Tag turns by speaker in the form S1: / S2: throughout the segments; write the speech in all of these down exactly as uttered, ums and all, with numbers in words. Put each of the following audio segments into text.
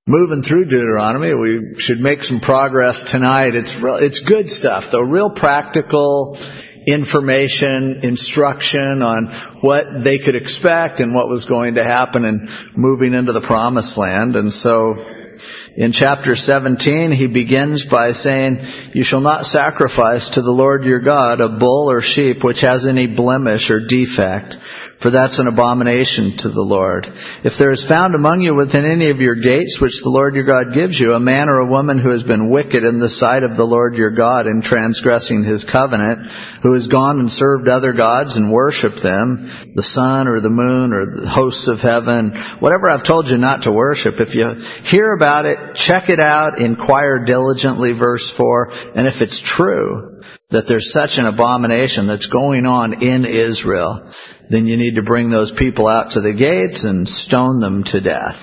S1: moving through Deuteronomy. We should make some progress tonight. It's real, it's good stuff, though. Real practical information, instruction on what they could expect and what was going to happen in moving into the Promised Land. And so in chapter seventeen, he begins by saying, "You shall not sacrifice to the Lord your God a bull or sheep which has any blemish or defect, for that's an abomination to the Lord. If there is found among you within any of your gates which the Lord your God gives you, a man or a woman who has been wicked in the sight of the Lord your God in transgressing his covenant, who has gone and served other gods and worshipped them, the sun or the moon or the hosts of heaven, whatever I've told you not to worship, if you hear about it, check it out, inquire diligently," verse four, "and if it's true that there's such an abomination that's going on in Israel, then you need to bring those people out to the gates and stone them to death."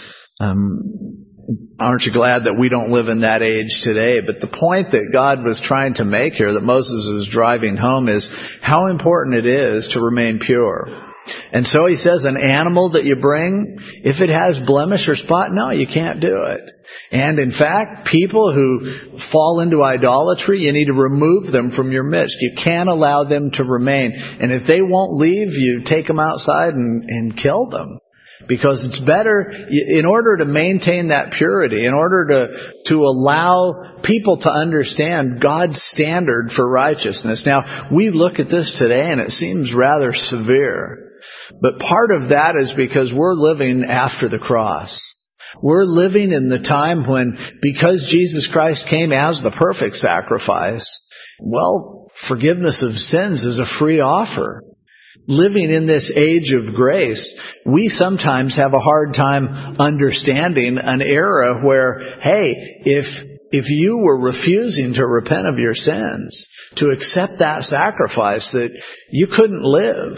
S1: Um, aren't you glad that we don't live in that age today? But the point that God was trying to make here, that Moses is driving home, is how important it is to remain pure. And so he says, an animal that you bring, if it has blemish or spot, no, you can't do it. And in fact, people who fall into idolatry, you need to remove them from your midst. You can't allow them to remain. And if they won't leave, you take them outside and, and kill them. Because it's better, in order to maintain that purity, in order to, to allow people to understand God's standard for righteousness. Now, we look at this today and it seems rather severe. But part of that is because we're living after the cross. We're living in the time when, because Jesus Christ came as the perfect sacrifice, well, forgiveness of sins is a free offer. Living in this age of grace, we sometimes have a hard time understanding an era where, hey, if if you were refusing to repent of your sins, to accept that sacrifice, that you couldn't live.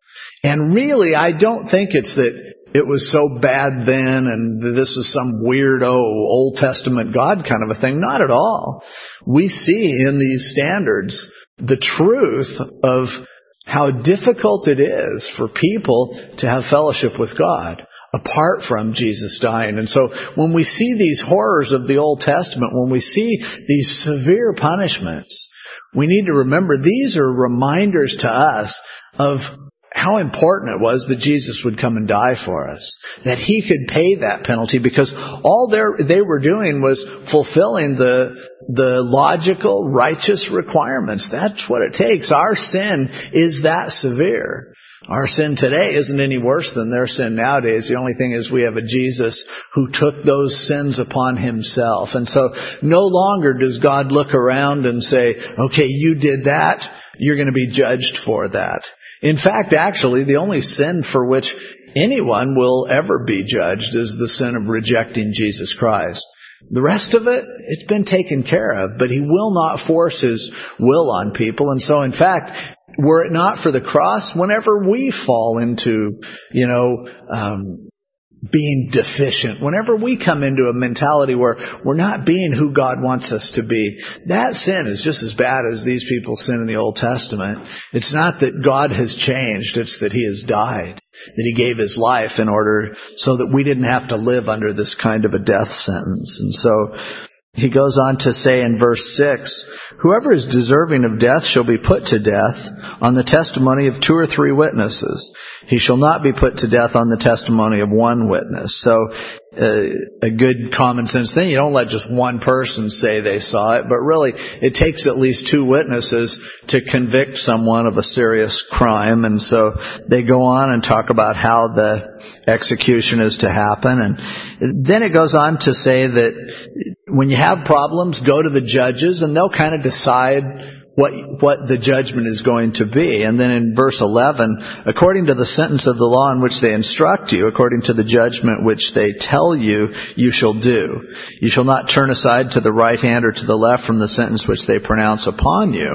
S1: And really, I don't think it's that it was so bad then and this is some weirdo Old Testament God kind of a thing. Not at all. We see in these standards the truth of how difficult it is for people to have fellowship with God apart from Jesus dying. And so when we see these horrors of the Old Testament, when we see these severe punishments, we need to remember these are reminders to us of how important it was that Jesus would come and die for us, that he could pay that penalty, because all they were doing was fulfilling the the logical, righteous requirements. That's what it takes. Our sin is that severe. Our sin today isn't any worse than their sin nowadays. The only thing is we have a Jesus who took those sins upon himself. And so no longer does God look around and say, okay, you did that, you're going to be judged for that. In fact, actually, the only sin for which anyone will ever be judged is the sin of rejecting Jesus Christ. The rest of it, it's been taken care of, but he will not force his will on people. And so, in fact, were it not for the cross, whenever we fall into, you know, um, being deficient, whenever we come into a mentality where we're not being who God wants us to be, that sin is just as bad as these people sin in the Old Testament. It's not that God has changed, it's that he has died, that he gave his life in order so that we didn't have to live under this kind of a death sentence. And so he goes on to say in verse six, "Whoever is deserving of death shall be put to death on the testimony of two or three witnesses. He shall not be put to death on the testimony of one witness." So uh, a good common sense thing, you don't let just one person say they saw it, but really it takes at least two witnesses to convict someone of a serious crime. And so they go on and talk about how the execution is to happen. And then it goes on to say that when you have problems, go to the judges and they'll kind of decide what what the judgment is going to be. And then in verse eleven, according to the sentence of the law in which they instruct you, according to the judgment which they tell you, you shall do. You shall not turn aside to the right hand or to the left from the sentence which they pronounce upon you.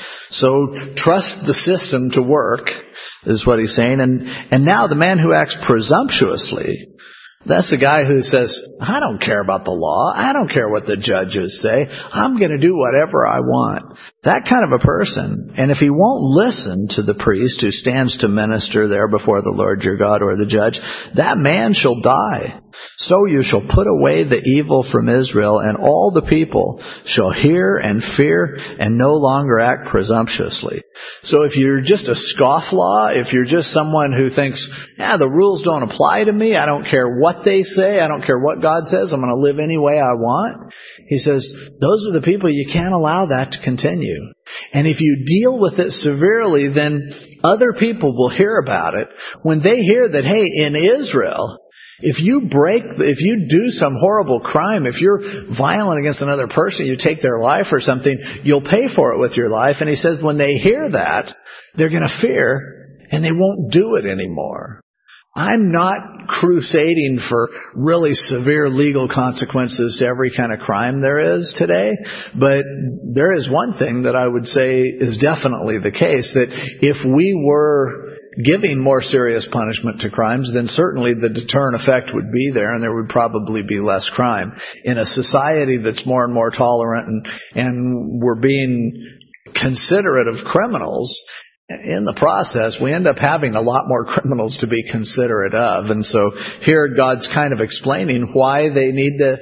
S1: So trust the system to work, is what he's saying. And, and now the man who acts presumptuously, that's the guy who says, I don't care about the law. I don't care what the judges say. I'm going to do whatever I want. That kind of a person. And if he won't listen to the priest who stands to minister there before the Lord your God or the judge, that man shall die. So you shall put away the evil from Israel, and all the people shall hear and fear and no longer act presumptuously. So if you're just a scofflaw, if you're just someone who thinks, yeah, the rules don't apply to me, I don't care what they say, I don't care what God says, I'm going to live any way I want. He says, those are the people you can't allow that to continue. And if you deal with it severely, then other people will hear about it. When they hear that, hey, in Israel, if you break, if you do some horrible crime, if you're violent against another person, you take their life or something, you'll pay for it with your life. And he says when they hear that, they're going to fear and they won't do it anymore. I'm not crusading for really severe legal consequences to every kind of crime there is today, but there is one thing that I would say is definitely the case, that if we were giving more serious punishment to crimes, then certainly the deterrent effect would be there and there would probably be less crime. In a society that's more and more tolerant and, and we're being considerate of criminals, in the process, we end up having a lot more criminals to be considerate of. And so here God's kind of explaining why they need to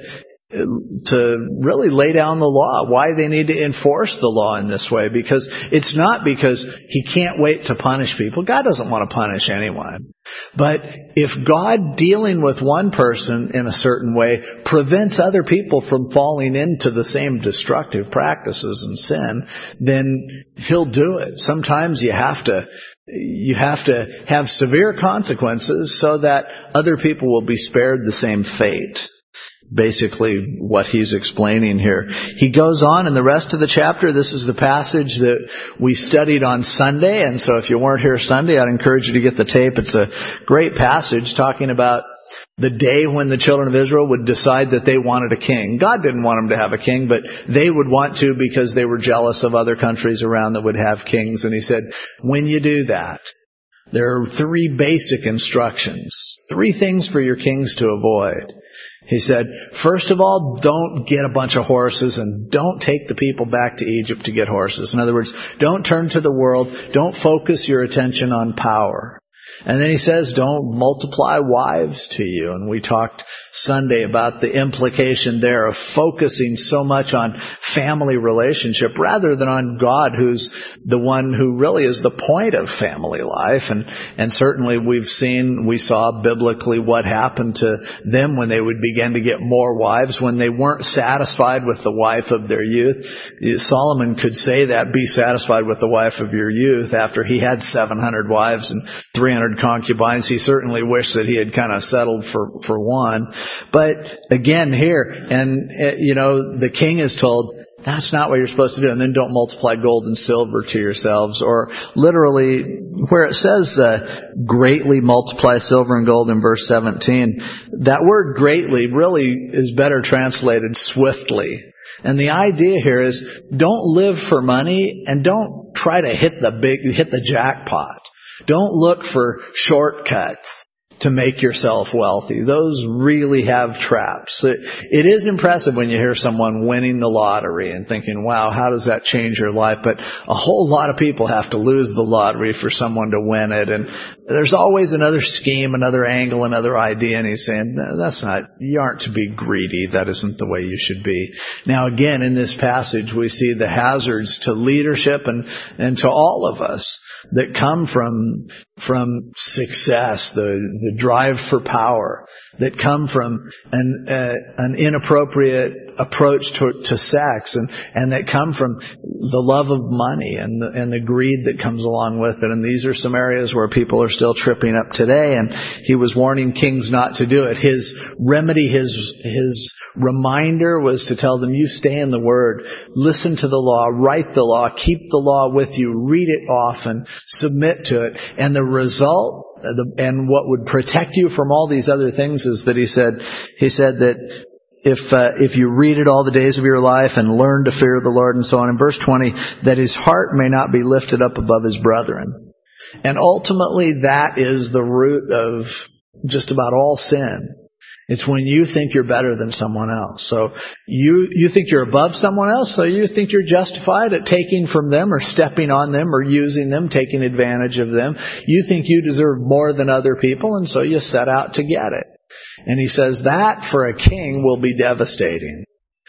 S1: to really lay down the law, why they need to enforce the law in this way, because it's not because he can't wait to punish people. God doesn't want to punish anyone. But if God dealing with one person in a certain way prevents other people from falling into the same destructive practices and sin, then he'll do it. Sometimes you have to You have to have severe consequences so that other people will be spared the same fate. Basically what he's explaining here. He goes on in the rest of the chapter. This is the passage that we studied on Sunday. And so if you weren't here Sunday, I'd encourage you to get the tape. It's a great passage talking about the day when the children of Israel would decide that they wanted a king. God didn't want them to have a king, but they would want to because they were jealous of other countries around that would have kings. And he said, when you do that, there are three basic instructions, three things for your kings to avoid. He said, first of all, don't get a bunch of horses and don't take the people back to Egypt to get horses. In other words, don't turn to the world. Don't focus your attention on power. And then he says, don't multiply wives to you. And we talked Sunday about the implication there of focusing so much on family relationship rather than on God, who's the one who really is the point of family life. And, and certainly we've seen, we saw biblically what happened to them when they would begin to get more wives, when they weren't satisfied with the wife of their youth. Solomon could say that, be satisfied with the wife of your youth, after he had seven hundred wives and three hundred concubines. He certainly wished that he had kind of settled for, for one. But again here, and uh, you know, the king is told, that's not what you're supposed to do. And then don't multiply gold and silver to yourselves. Or literally, where it says uh, greatly multiply silver and gold in verse seventeen, that word greatly really is better translated swiftly. And the idea here is don't live for money and don't try to hit the big, hit the jackpot. Don't look for shortcuts to make yourself wealthy. Those really have traps. It, it is impressive when you hear someone winning the lottery and thinking, wow, how does that change your life? But a whole lot of people have to lose the lottery for someone to win it. And there's always another scheme, another angle, another idea. And he's saying, no, that's not, you aren't to be greedy. That isn't the way you should be. Now again, in this passage, we see the hazards to leadership and, and to all of us that come from from success, the the drive for power, that come from an uh, an inappropriate approach to, to sex, and and that come from the love of money and the, and the greed that comes along with it. And these are some areas where people are still tripping up today. And he was warning kings not to do it. His remedy, his his reminder was to tell them, you stay in the Word, listen to the law, write the law, keep the law with you, read it often, submit to it. And the result, and what would protect you from all these other things, is that he said, he said that if uh, if you read it all the days of your life and learn to fear the Lord and so on. In verse twenty, that his heart may not be lifted up above his brethren. And ultimately that is the root of just about all sin. It's when you think you're better than someone else. So you, you think you're above someone else, so you think you're justified at taking from them or stepping on them or using them, taking advantage of them. You think you deserve more than other people, and so you set out to get it. And he says that for a king will be devastating.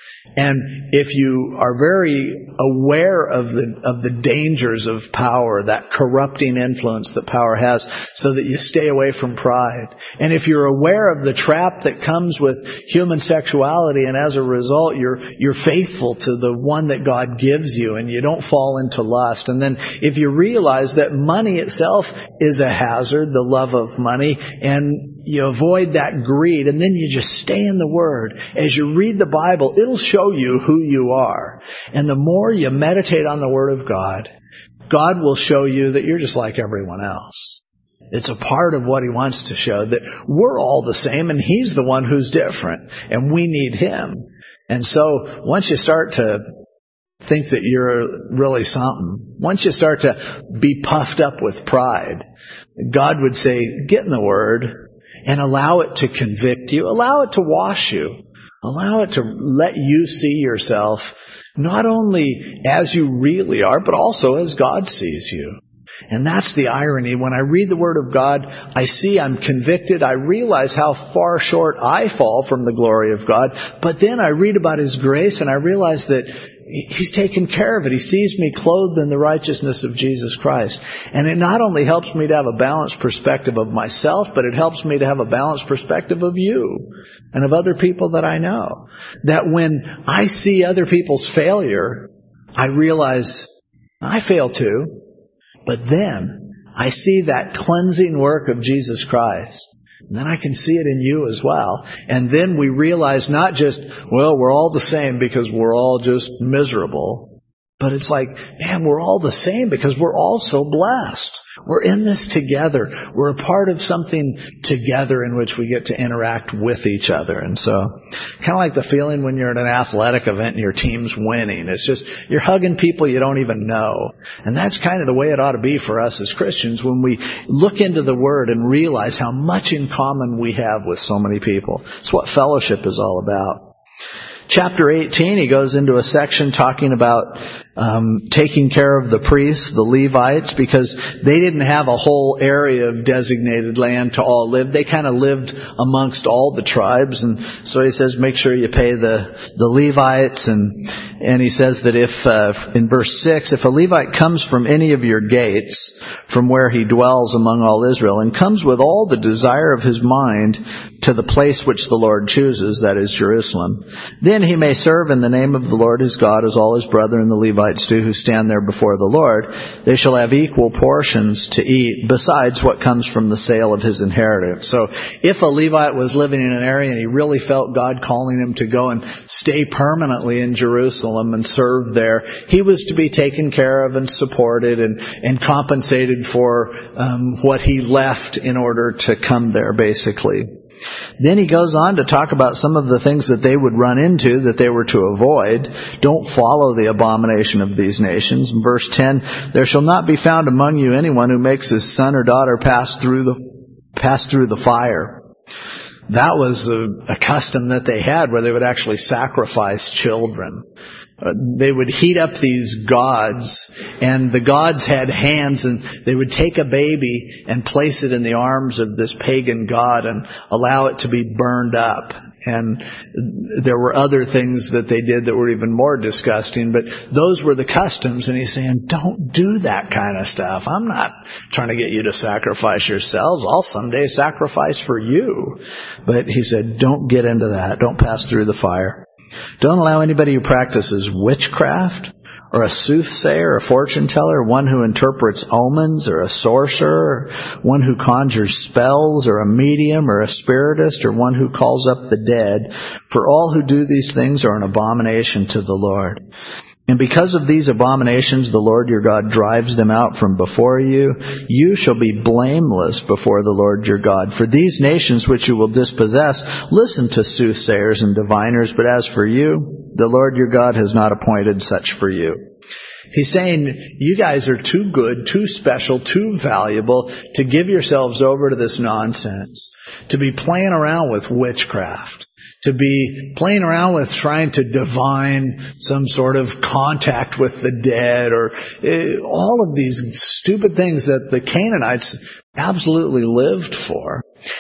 S1: And if you are very aware of the of the dangers of power, that corrupting influence that power has, so that you stay away from pride. And if you're aware of the trap that comes with human sexuality, and as a result you're you're faithful to the one that God gives you, and you don't fall into lust. And then if you realize that money itself is a hazard, the love of money, and you avoid that greed, and then you just stay in the Word. As you read the Bible, it'll show you who you are. And the more you meditate on the Word of God, God will show you that you're just like everyone else. It's a part of what He wants to show, that we're all the same, and He's the one who's different, and we need Him. And so once you start to think that you're really something, once you start to be puffed up with pride, God would say, get in the Word, and allow it to convict you. Allow it to wash you. Allow it to let you see yourself not only as you really are, but also as God sees you. And that's the irony. When I read the Word of God, I see I'm convicted. I realize how far short I fall from the glory of God. But then I read about His grace, and I realize that He's taken care of it. He sees me clothed in the righteousness of Jesus Christ. And it not only helps me to have a balanced perspective of myself, but it helps me to have a balanced perspective of you and of other people that I know. That when I see other people's failure, I realize I fail too. But then I see that cleansing work of Jesus Christ. And then I can see it in you as well. And then we realize not just, well, we're all the same because we're all just miserable. But it's like, man, we're all the same because we're all so blessed. We're in this together. We're a part of something together in which we get to interact with each other. And so, kind of like the feeling when you're at an athletic event and your team's winning. It's just, you're hugging people you don't even know. And that's kind of the way it ought to be for us as Christians when we look into the Word and realize how much in common we have with so many people. It's what fellowship is all about. Chapter eighteen, he goes into a section talking about um, taking care of the priests, the Levites, because they didn't have a whole area of designated land to all live. They kind of lived amongst all the tribes, and so he says, make sure you pay the the Levites, and and he says that if uh, in verse six, if a Levite comes from any of your gates, from where he dwells among all Israel, and comes with all the desire of his mind to the place which the Lord chooses, that is Jerusalem, then he may serve in the name of the Lord his God as all his brethren the Levites do who stand there before the Lord. They shall have equal portions to eat besides what comes from the sale of his inheritance. So if a Levite was living in an area and he really felt God calling him to go and stay permanently in Jerusalem and serve there, he was to be taken care of and supported and, and compensated for um, what he left in order to come there, basically. Then he goes on to talk about some of the things that they would run into that they were to avoid. Don't follow the abomination of these nations. In verse ten, there shall not be found among you anyone who makes his son or daughter pass through the pass through the fire. That was a, a custom that they had where they would actually sacrifice children. Uh, they would heat up these gods, and the gods had hands, and they would take a baby and place it in the arms of this pagan god and allow it to be burned up. And there were other things that they did that were even more disgusting, but those were the customs. And he's saying, don't do that kind of stuff. I'm not trying to get you to sacrifice yourselves. I'll someday sacrifice for you. But he said, don't get into that. Don't pass through the fire. Don't allow anybody who practices witchcraft, or a soothsayer, a fortune teller, one who interprets omens, or a sorcerer, one who conjures spells, or a medium, or a spiritist, or one who calls up the dead. For all who do these things are an abomination to the Lord. And because of these abominations, the Lord your God drives them out from before you. You shall be blameless before the Lord your God. For these nations which you will dispossess, listen to soothsayers and diviners, but as for you, the Lord your God has not appointed such for you. He's saying, you guys are too good, too special, too valuable to give yourselves over to this nonsense, to be playing around with witchcraft, to be playing around with trying to divine some sort of contact with the dead, or uh, all of these stupid things that the Canaanites absolutely lived for.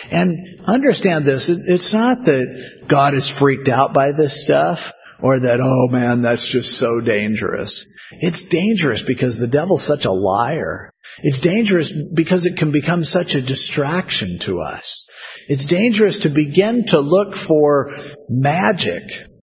S1: And understand this, it's not that God is freaked out by this stuff, or that, oh man, that's just so dangerous. It's dangerous because the devil's such a liar. It's dangerous because it can become such a distraction to us. It's dangerous to begin to look for magic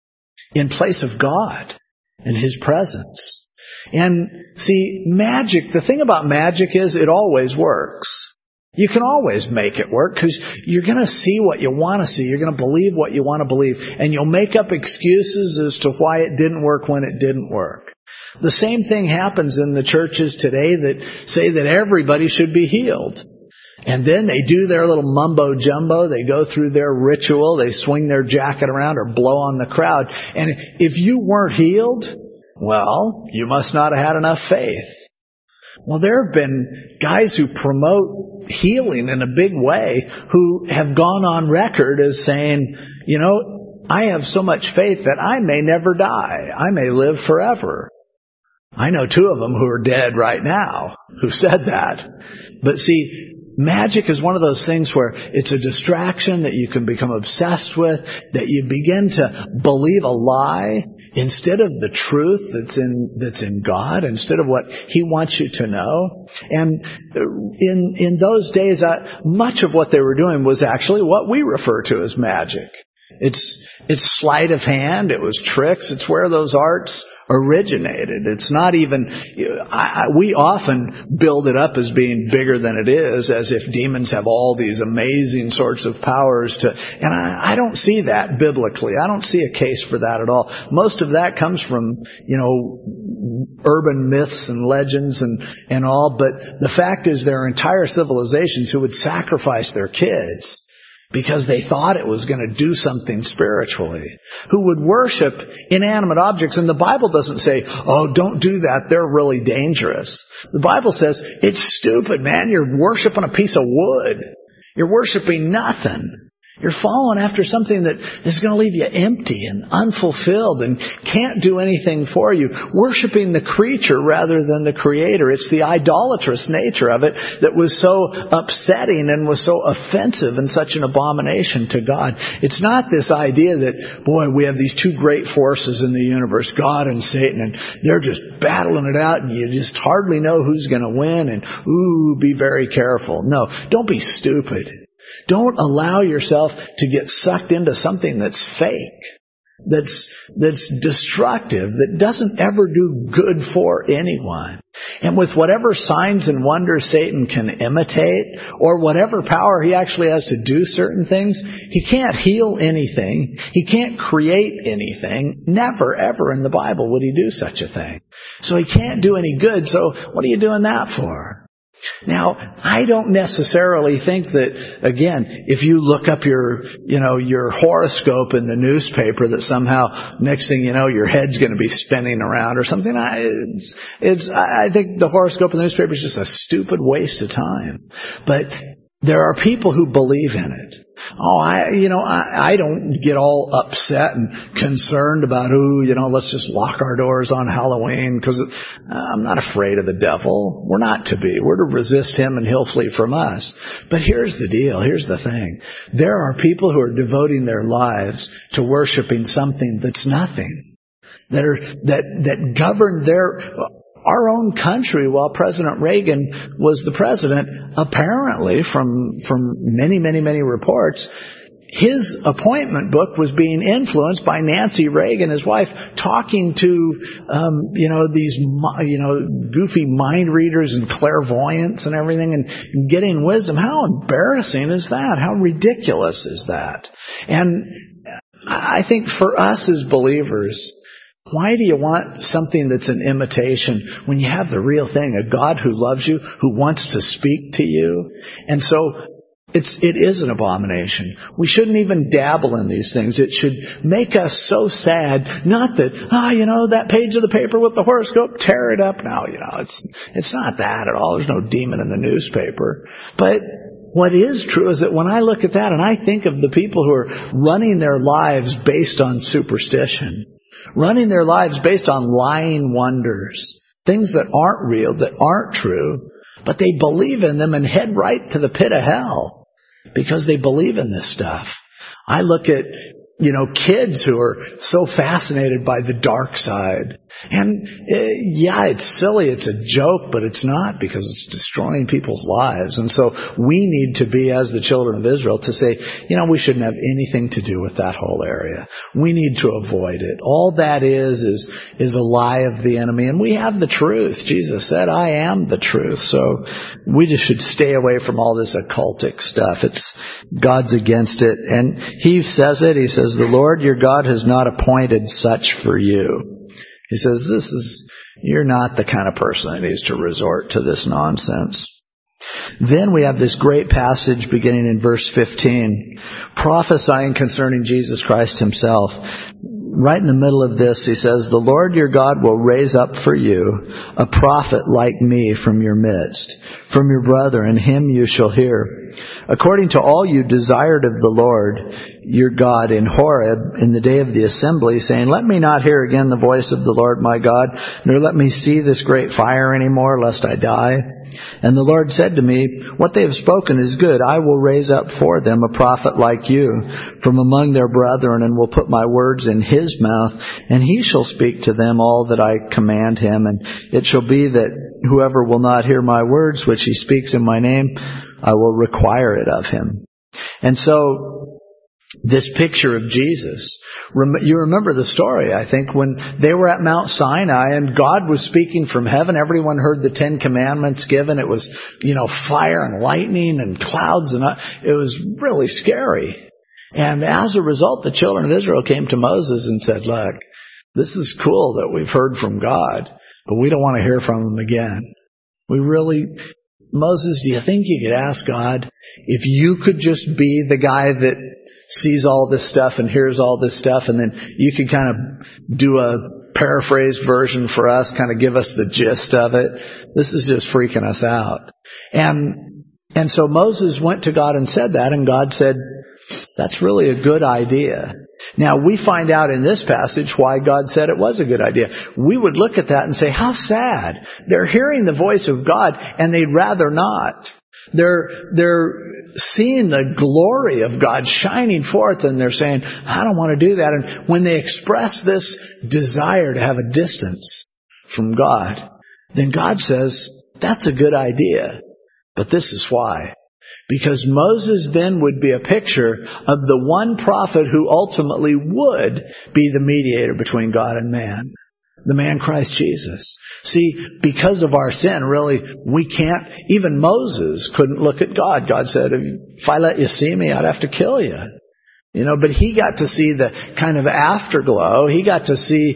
S1: in place of God and His presence. And see, magic, the thing about magic is it always works. You can always make it work because you're going to see what you want to see. You're going to believe what you want to believe. And you'll make up excuses as to why it didn't work when it didn't work. The same thing happens in the churches today that say that everybody should be healed. And then they do their little mumbo jumbo. They go through their ritual. They swing their jacket around or blow on the crowd. And if you weren't healed, well, you must not have had enough faith. Well, there have been guys who promote healing in a big way who have gone on record as saying, you know, I have so much faith that I may never die. I may live forever. I know two of them who are dead right now who said that. But see, magic is one of those things where it's a distraction that you can become obsessed with, that you begin to believe a lie instead of the truth that's in that's in God, instead of what He wants you to know. And in in those days, I, much of what they were doing was actually what we refer to as magic. It's it's sleight of hand. It was tricks. It's where those arts originated. It's not even, I, I, we often build it up as being bigger than it is, as if demons have all these amazing sorts of powers to, and I, I don't see that biblically. I don't see a case for that at all. Most of that comes from, you know, urban myths and legends and, and all, but the fact is there are entire civilizations who would sacrifice their kids because they thought it was going to do something spiritually, who would worship inanimate objects. And the Bible doesn't say, oh, don't do that, they're really dangerous. The Bible says, it's stupid, man, you're worshiping a piece of wood. You're worshiping nothing. You're following after something that is going to leave you empty and unfulfilled and can't do anything for you. Worshiping the creature rather than the Creator. It's the idolatrous nature of it that was so upsetting and was so offensive and such an abomination to God. It's not this idea that, boy, we have these two great forces in the universe, God and Satan, and they're just battling it out and you just hardly know who's going to win and, ooh, be very careful. No, don't be stupid. Don't allow yourself to get sucked into something that's fake, that's that's destructive, that doesn't ever do good for anyone. And with whatever signs and wonders Satan can imitate, or whatever power he actually has to do certain things, he can't heal anything. He can't create anything. Never, ever in the Bible would he do such a thing. So he can't do any good. So what are you doing that for? Now, I don't necessarily think that, again, if you look up your, you know, your horoscope in the newspaper, that somehow next thing you know, your head's going to be spinning around or something. I, it's, it's, I think the horoscope in the newspaper is just a stupid waste of time. But there are people who believe in it. Oh, I, you know, I, I don't get all upset and concerned about, ooh, you know, let's just lock our doors on Halloween because I'm not afraid of the devil. We're not to be. We're to resist him and he'll flee from us. But here's the deal. Here's the thing. There are people who are devoting their lives to worshiping something that's nothing, that are, that, that govern their, our own country while President Reagan was the president. Apparently, from from many, many, many reports, his appointment book was being influenced by Nancy Reagan, his wife, talking to, um, you know, these, you know, goofy mind readers and clairvoyants and everything and getting wisdom. How embarrassing is that? How ridiculous is that? And I think for us as believers, why do you want something that's an imitation when you have the real thing, a God who loves you, who wants to speak to you? And so it's, it is an abomination. We shouldn't even dabble in these things. It should make us so sad. Not that, ah, oh, you know, that page of the paper with the horoscope, tear it up. No, you know, it's, it's not that at all. There's no demon in the newspaper. But what is true is that when I look at that and I think of the people who are running their lives based on superstition, running their lives based on lying wonders, things that aren't real, that aren't true, but they believe in them and head right to the pit of hell. because they believe in this stuff. I look at, you know, kids who are so fascinated by the dark side. And uh, yeah, it's silly, it's a joke, but it's not, because it's destroying people's lives. And so we need to be, as the children of Israel, to say, you know, we shouldn't have anything to do with that whole area. We need to avoid it. All that is, is, is a lie of the enemy. And we have the truth. Jesus said, I am the truth. So we just should stay away from all this occultic stuff. It's, God's against it. And he says it, he says, the Lord your God has not appointed such for you. He says, this is, you're not the kind of person that needs to resort to this nonsense. Then we have this great passage beginning in verse fifteen, prophesying concerning Jesus Christ himself. Right in the middle of this, he says, the Lord your God will raise up for you a prophet like me from your midst, from your brother, and him you shall hear. According to all you desired of the Lord your God in Horeb in the day of the assembly, saying, let me not hear again the voice of the Lord my God, nor let me see this great fire any more, lest I die. And the Lord said to me, what they have spoken is good. I will raise up for them a prophet like you from among their brethren, and will put my words in his mouth, and he shall speak to them all that I command him. And it shall be that whoever will not hear my words, which he speaks in my name, I will require it of him. And so, this picture of Jesus, you remember the story, I think, when they were at Mount Sinai and God was speaking from heaven. Everyone heard the Ten Commandments given. It was, you know, fire and lightning and clouds, and it was really scary. And as a result, the children of Israel came to Moses and said, look, this is cool that we've heard from God, but we don't want to hear from him again. We really... Moses, do you think you could ask God if you could just be the guy that sees all this stuff and hears all this stuff, and then you could kind of do a paraphrased version for us, kind of give us the gist of it? This is just freaking us out. And and so Moses went to God and said that, and God said, that's really a good idea. Now, we find out in this passage why God said it was a good idea. We would look at that and say, how sad. They're hearing the voice of God, and they'd rather not. They're, they're seeing the glory of God shining forth, and they're saying, I don't want to do that. And when they express this desire to have a distance from God, then God says, that's a good idea. But this is why. Because Moses then would be a picture of the one prophet who ultimately would be the mediator between God and man. The man Christ Jesus. See, because of our sin, really, we can't, even Moses couldn't look at God. God said, if I let you see me, I'd have to kill you. You know, but he got to see the kind of afterglow. He got to see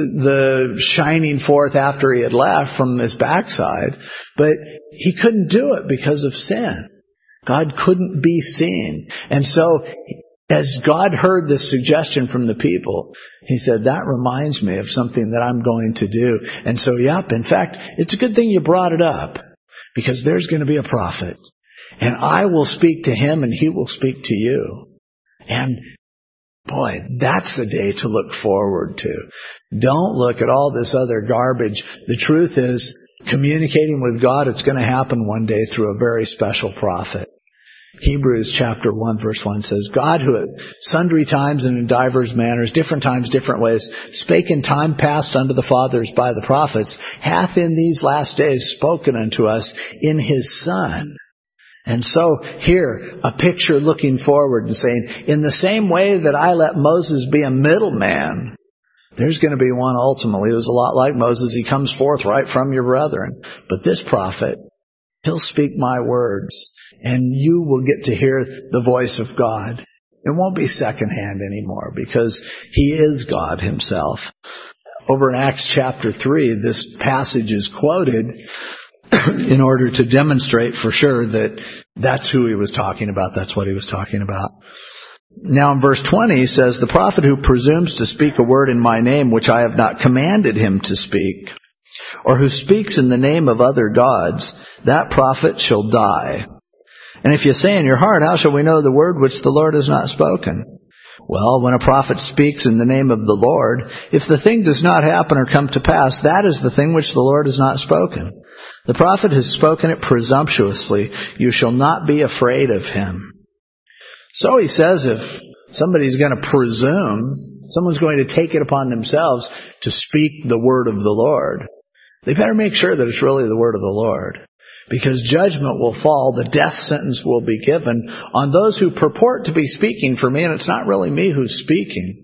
S1: the shining forth after he had left from his backside. But he couldn't do it because of sin. God couldn't be seen. And so, as God heard this suggestion from the people, he said, that reminds me of something that I'm going to do. And so, yep, in fact, it's a good thing you brought it up, because there's going to be a prophet. And I will speak to him, and he will speak to you. And boy, that's the day to look forward to. Don't look at all this other garbage. The truth is, communicating with God, it's going to happen one day through a very special prophet. Hebrews chapter one verse one says, God, who at sundry times and in divers manners, different times, different ways, spake in time past unto the fathers by the prophets, hath in these last days spoken unto us in his Son. And so here, a picture looking forward and saying, in the same way that I let Moses be a middleman, there's going to be one ultimately who's a lot like Moses. He comes forth right from your brethren. But this prophet, he'll speak my words, and you will get to hear the voice of God. It won't be secondhand anymore, because he is God himself. Over in Acts chapter three, this passage is quoted in order to demonstrate for sure that that's who he was talking about. That's what he was talking about. Now in verse twenty, he says, the prophet who presumes to speak a word in my name, which I have not commanded him to speak, or who speaks in the name of other gods, that prophet shall die. And if you say in your heart, how shall we know the word which the Lord has not spoken? Well, when a prophet speaks in the name of the Lord, if the thing does not happen or come to pass, that is the thing which the Lord has not spoken. The prophet has spoken it presumptuously. You shall not be afraid of him. So he says if somebody's going to presume, someone's going to take it upon themselves to speak the word of the Lord, they better make sure that it's really the word of the Lord. Because judgment will fall, the death sentence will be given on those who purport to be speaking for me, and it's not really me who's speaking.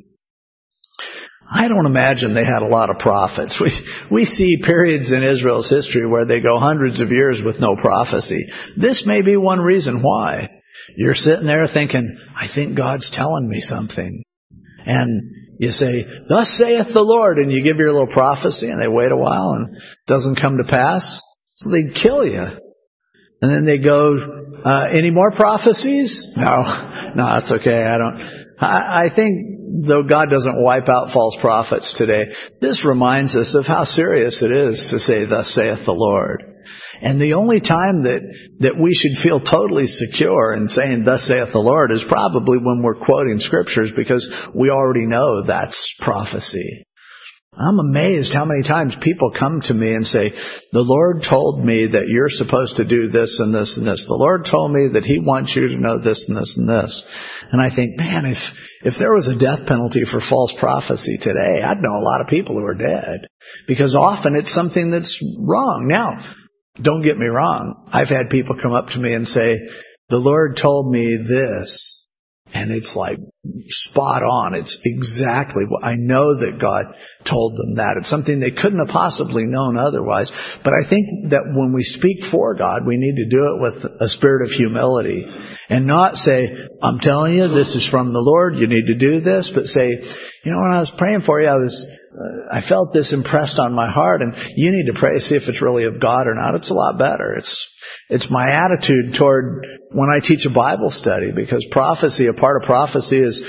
S1: I don't imagine they had a lot of prophets. We we see periods in Israel's history where they go hundreds of years with no prophecy. This may be one reason why. You're sitting there thinking, I think God's telling me something. And you say, thus saith the Lord, and you give your little prophecy, and they wait a while, and it doesn't come to pass. So they kill you. And then they go, uh, any more prophecies? No, no, it's okay. I don't. I, I think though God doesn't wipe out false prophets today, this reminds us of how serious it is to say, thus saith the Lord. And the only time that, that we should feel totally secure in saying, thus saith the Lord, is probably when we're quoting scriptures, because we already know that's prophecy. I'm amazed how many times people come to me and say, the Lord told me that you're supposed to do this and this and this. The Lord told me that He wants you to know this and this and this. And I think, man, if, if there was a death penalty for false prophecy today, I'd know a lot of people who are dead. Because often it's something that's wrong. Now, don't get me wrong. I've had people come up to me and say, the Lord told me this. And it's like spot on. It's exactly what I know that God told them that. It's something they couldn't have possibly known otherwise. But I think that when we speak for God, we need to do it with a spirit of humility and not say, I'm telling you, this is from the Lord. You need to do this. But say, you know, when I was praying for you, I was, uh, I felt this impressed on my heart, and you need to pray, see if it's really of God or not. It's a lot better. It's It's my attitude toward when I teach a Bible study, because prophecy, a part of prophecy is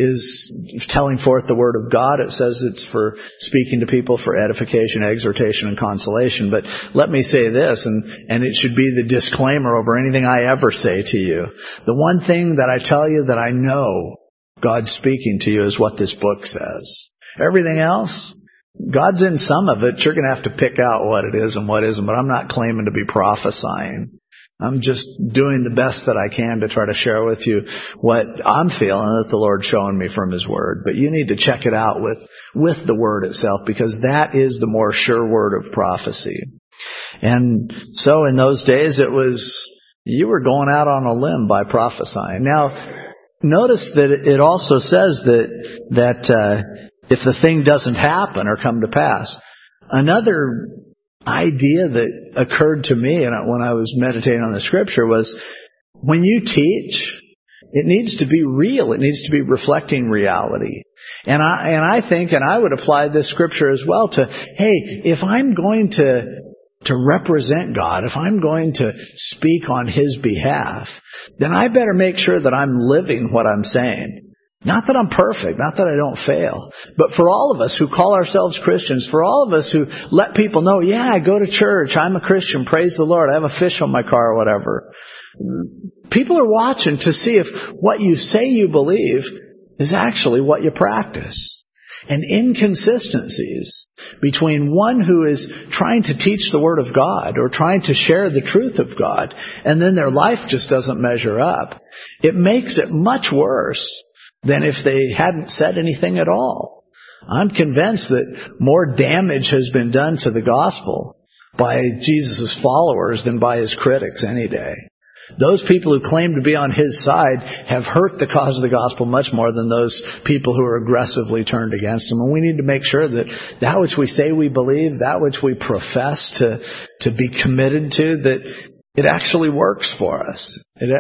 S1: is telling forth the Word of God. It says it's for speaking to people for edification, exhortation, and consolation. But let me say this, and, and it should be the disclaimer over anything I ever say to you. The one thing that I tell you that I know God's speaking to you is what this book says. Everything else, God's in some of it. You're going to have to pick out what it is and what isn't, but I'm not claiming to be prophesying. I'm just doing the best that I can to try to share with you what I'm feeling that the Lord's showing me from His Word. But you need to check it out with, with the Word itself, because that is the more sure word of prophecy. And so in those days it was, you were going out on a limb by prophesying. Now, notice that it also says that, that, uh, if the thing doesn't happen or come to pass. Another idea that occurred to me when I was meditating on the scripture was, when you teach, it needs to be real. It needs to be reflecting reality. And I, and I think, and I would apply this scripture as well to, hey, if I'm going to, to represent God, if I'm going to speak on His behalf, then I better make sure that I'm living what I'm saying. Not that I'm perfect, not that I don't fail, but for all of us who call ourselves Christians, for all of us who let people know, yeah, I go to church, I'm a Christian, praise the Lord, I have a fish on my car or whatever. People are watching to see if what you say you believe is actually what you practice. And inconsistencies between one who is trying to teach the Word of God or trying to share the truth of God, and then their life just doesn't measure up, it makes it much worse than if they hadn't said anything at all. I'm convinced that more damage has been done to the gospel by Jesus' followers than by His critics any day. Those people who claim to be on His side have hurt the cause of the gospel much more than those people who are aggressively turned against Him. And we need to make sure that that which we say we believe, that which we profess to, to be committed to, that it actually works for us. It,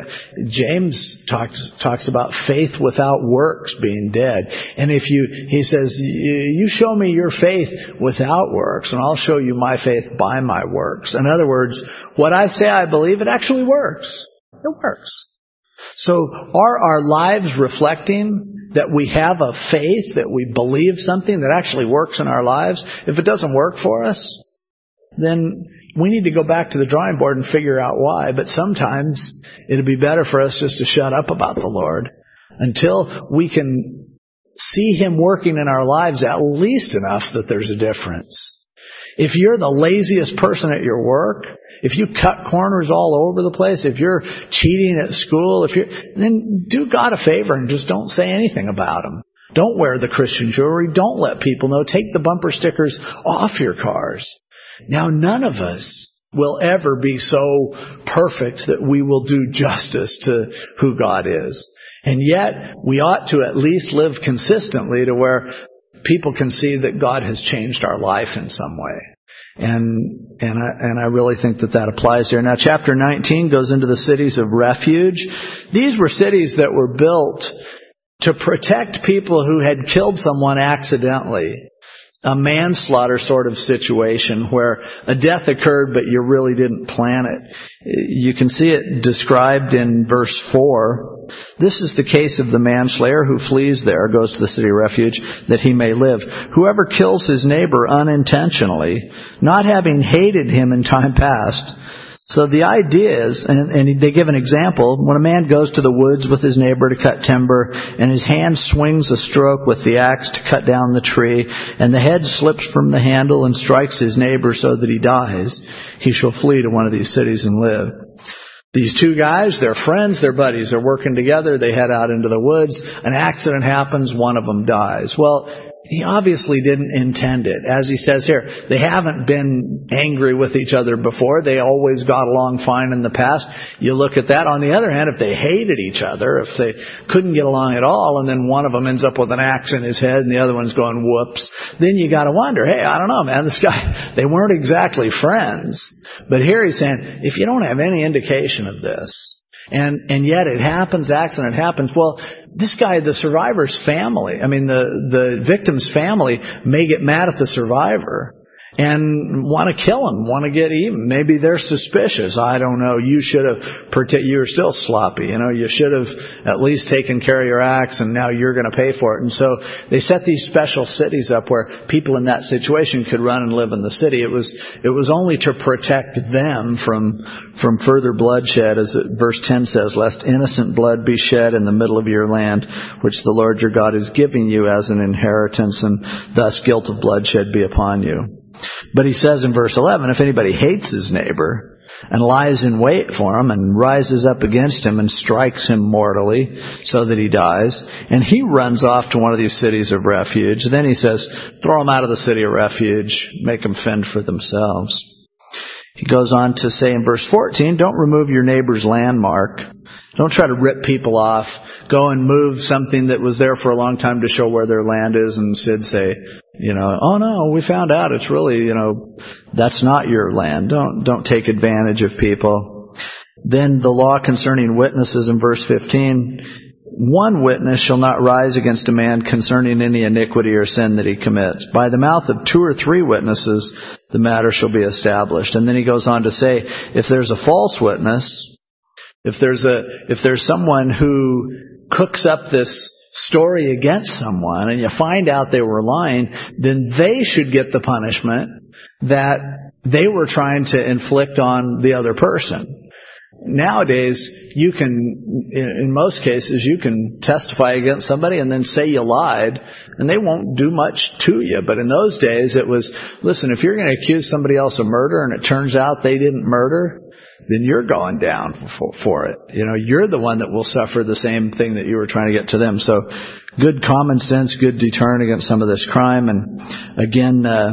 S1: James talks talks about faith without works being dead. And if you, he says, you show me your faith without works, and I'll show you my faith by my works. In other words, what I say I believe, it actually works. It works. So are our lives reflecting that we have a faith, that we believe something that actually works in our lives? If it doesn't work for us, then we need to go back to the drawing board and figure out why. But sometimes it'd be better for us just to shut up about the Lord until we can see Him working in our lives at least enough that there's a difference. If you're the laziest person at your work, if you cut corners all over the place, if you're cheating at school, if you're, then do God a favor and just don't say anything about them. Don't wear the Christian jewelry. Don't let people know. Take the bumper stickers off your cars. Now, none of us will ever be so perfect that we will do justice to who God is. And yet, we ought to at least live consistently to where people can see that God has changed our life in some way. And and I, and I really think that that applies here. Now, chapter nineteen goes into the cities of refuge. These were cities that were built to protect people who had killed someone accidentally. A manslaughter sort of situation where a death occurred but you really didn't plan it. You can see it described in verse four. This is the case of the manslayer who flees there, goes to the city of refuge, that he may live. Whoever kills his neighbor unintentionally, not having hated him in time past. So the idea is, and, and they give an example, when a man goes to the woods with his neighbor to cut timber, and his hand swings a stroke with the axe to cut down the tree, and the head slips from the handle and strikes his neighbor so that he dies, he shall flee to one of these cities and live. These two guys, they're friends, they're buddies, they're working together, they head out into the woods, an accident happens, one of them dies. Well, he obviously didn't intend it. As he says here, they haven't been angry with each other before. They always got along fine in the past. You look at that. On the other hand, if they hated each other, if they couldn't get along at all, and then one of them ends up with an axe in his head and the other one's going, whoops, then you got to wonder, hey, I don't know, man, this guy, they weren't exactly friends. But here he's saying, if you don't have any indication of this, And and yet it happens, accident happens. Well, this guy, the survivor's family, I mean, the, the victim's family may get mad at the survivor and want to kill him, want to get even. Maybe they're suspicious. I don't know. You should have, you were still sloppy. You know, you should have at least taken care of your acts and now you're going to pay for it. And so they set these special cities up where people in that situation could run and live in the city. It was, it was only to protect them from, from further bloodshed, as it, verse ten says, lest innocent blood be shed in the middle of your land, which the Lord your God is giving you as an inheritance, and thus guilt of bloodshed be upon you. But he says in verse eleven, if anybody hates his neighbor and lies in wait for him and rises up against him and strikes him mortally so that he dies, and he runs off to one of these cities of refuge, then he says, throw him out of the city of refuge, make them fend for themselves. He goes on to say in verse fourteen, don't remove your neighbor's landmark. Don't try to rip people off. Go and move something that was there for a long time to show where their land is, and Sid say, you know, oh no, we found out it's really, you know, that's not your land. Don't, don't take advantage of people. Then the law concerning witnesses in verse fifteen, one witness shall not rise against a man concerning any iniquity or sin that he commits. By the mouth of two or three witnesses, the matter shall be established. And then he goes on to say, if there's a false witness, if there's a, if there's someone who cooks up this story against someone and you find out they were lying, then they should get the punishment that they were trying to inflict on the other person. Nowadays, you can, in most cases, you can testify against somebody and then say you lied, and they won't do much to you. But in those days, it was, listen, if you're going to accuse somebody else of murder and it turns out they didn't murder, then you're going down for, for it. You know, you're the one that will suffer the same thing that you were trying to get to them. So good common sense, good deterrent against some of this crime. And again, uh,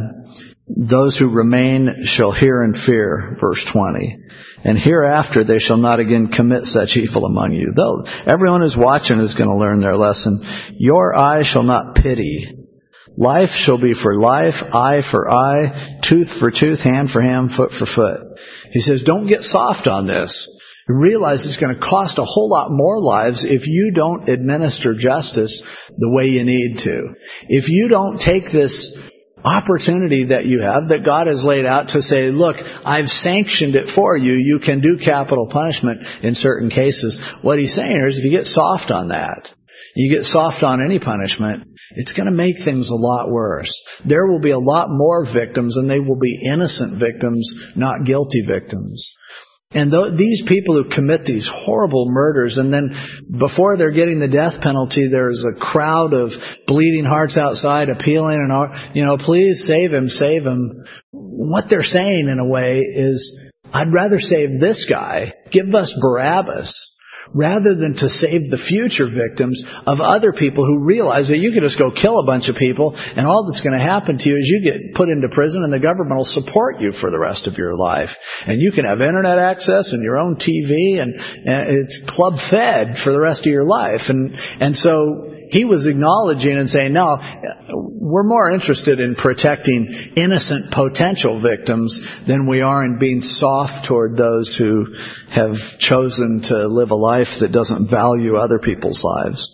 S1: those who remain shall hear and fear, verse twenty. And hereafter they shall not again commit such evil among you. Though everyone who's watching is going to learn their lesson. Your eye shall not pity. Life shall be for life, eye for eye, tooth for tooth, hand for hand, foot for foot. He says, don't get soft on this. Realize it's going to cost a whole lot more lives if you don't administer justice the way you need to. If you don't take this opportunity that you have, that God has laid out to say, look, I've sanctioned it for you. You can do capital punishment in certain cases. What he's saying here is if you get soft on that, you get soft on any punishment, it's going to make things a lot worse. There will be a lot more victims, and they will be innocent victims, not guilty victims. And th- these people who commit these horrible murders, and then before they're getting the death penalty, there's a crowd of bleeding hearts outside appealing and, you know, please save him, save him. what they're saying in a way is, I'd rather save this guy, give us Barabbas, rather than to save the future victims of other people who realize that you can just go kill a bunch of people and all that's going to happen to you is you get put into prison and the government will support you for the rest of your life. And you can have internet access and your own T V and, and it's club fed for the rest of your life. And, and so he was acknowledging and saying, no, we're more interested in protecting innocent potential victims than we are in being soft toward those who have chosen to live a life that doesn't value other people's lives.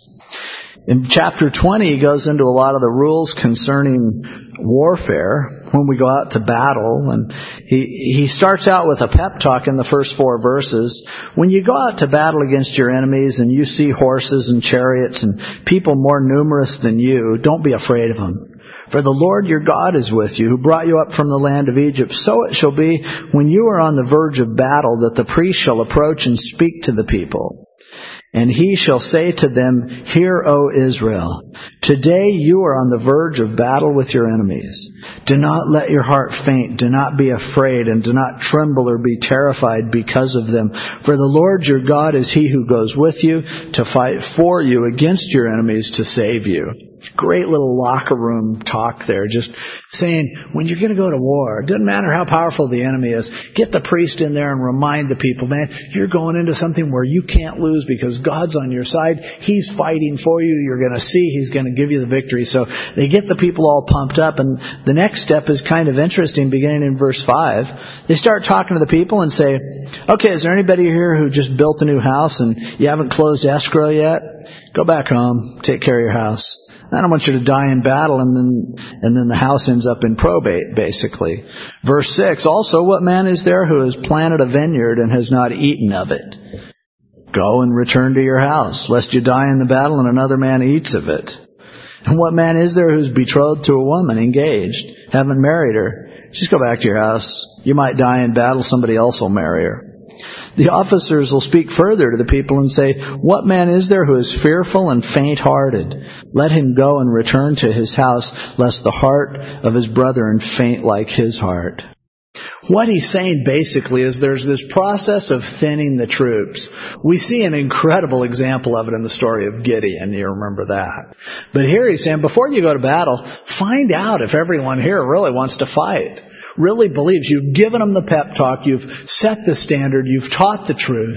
S1: In chapter twenty, he goes into a lot of the rules concerning warfare when we go out to battle. And he, he starts out with a pep talk in the first four verses. When you go out to battle against your enemies and you see horses and chariots and people more numerous than you, don't be afraid of them. For the Lord your God is with you, who brought you up from the land of Egypt. So it shall be when you are on the verge of battle that the priest shall approach and speak to the people. And he shall say to them, Hear, O Israel, today you are on the verge of battle with your enemies. Do not let your heart faint. Do not be afraid, and do not tremble or be terrified because of them. For the Lord your God is he who goes with you to fight for you against your enemies to save you. Great little locker room talk there, just saying, when you're going to go to war, it doesn't matter how powerful the enemy is, get the priest in there and remind the people, man, you're going into something where you can't lose because God's on your side. He's fighting for you. You're going to see He's going to give you the victory. So they get the people all pumped up. And the next step is kind of interesting, beginning in verse five. They start talking to the people and say, okay, is there anybody here who just built a new house and you haven't closed escrow yet? Go back home. Take care of your house. I don't want you to die in battle and then and then the house ends up in probate, basically. Verse six, also, what man is there who has planted a vineyard and has not eaten of it? Go and return to your house, lest you die in the battle and another man eats of it. And what man is there who's betrothed to a woman, engaged, haven't married her? Just go back to your house. You might die in battle, somebody else will marry her. The officers will speak further to the people and say, what man is there who is fearful and faint-hearted? Let him go and return to his house, lest the heart of his brethren faint like his heart. What he's saying basically is there's this process of thinning the troops. We see an incredible example of it in the story of Gideon. You remember that. But here he's saying, before you go to battle, find out if everyone here really wants to fight. Really believes. You've given them the pep talk. You've set the standard. You've taught the truth.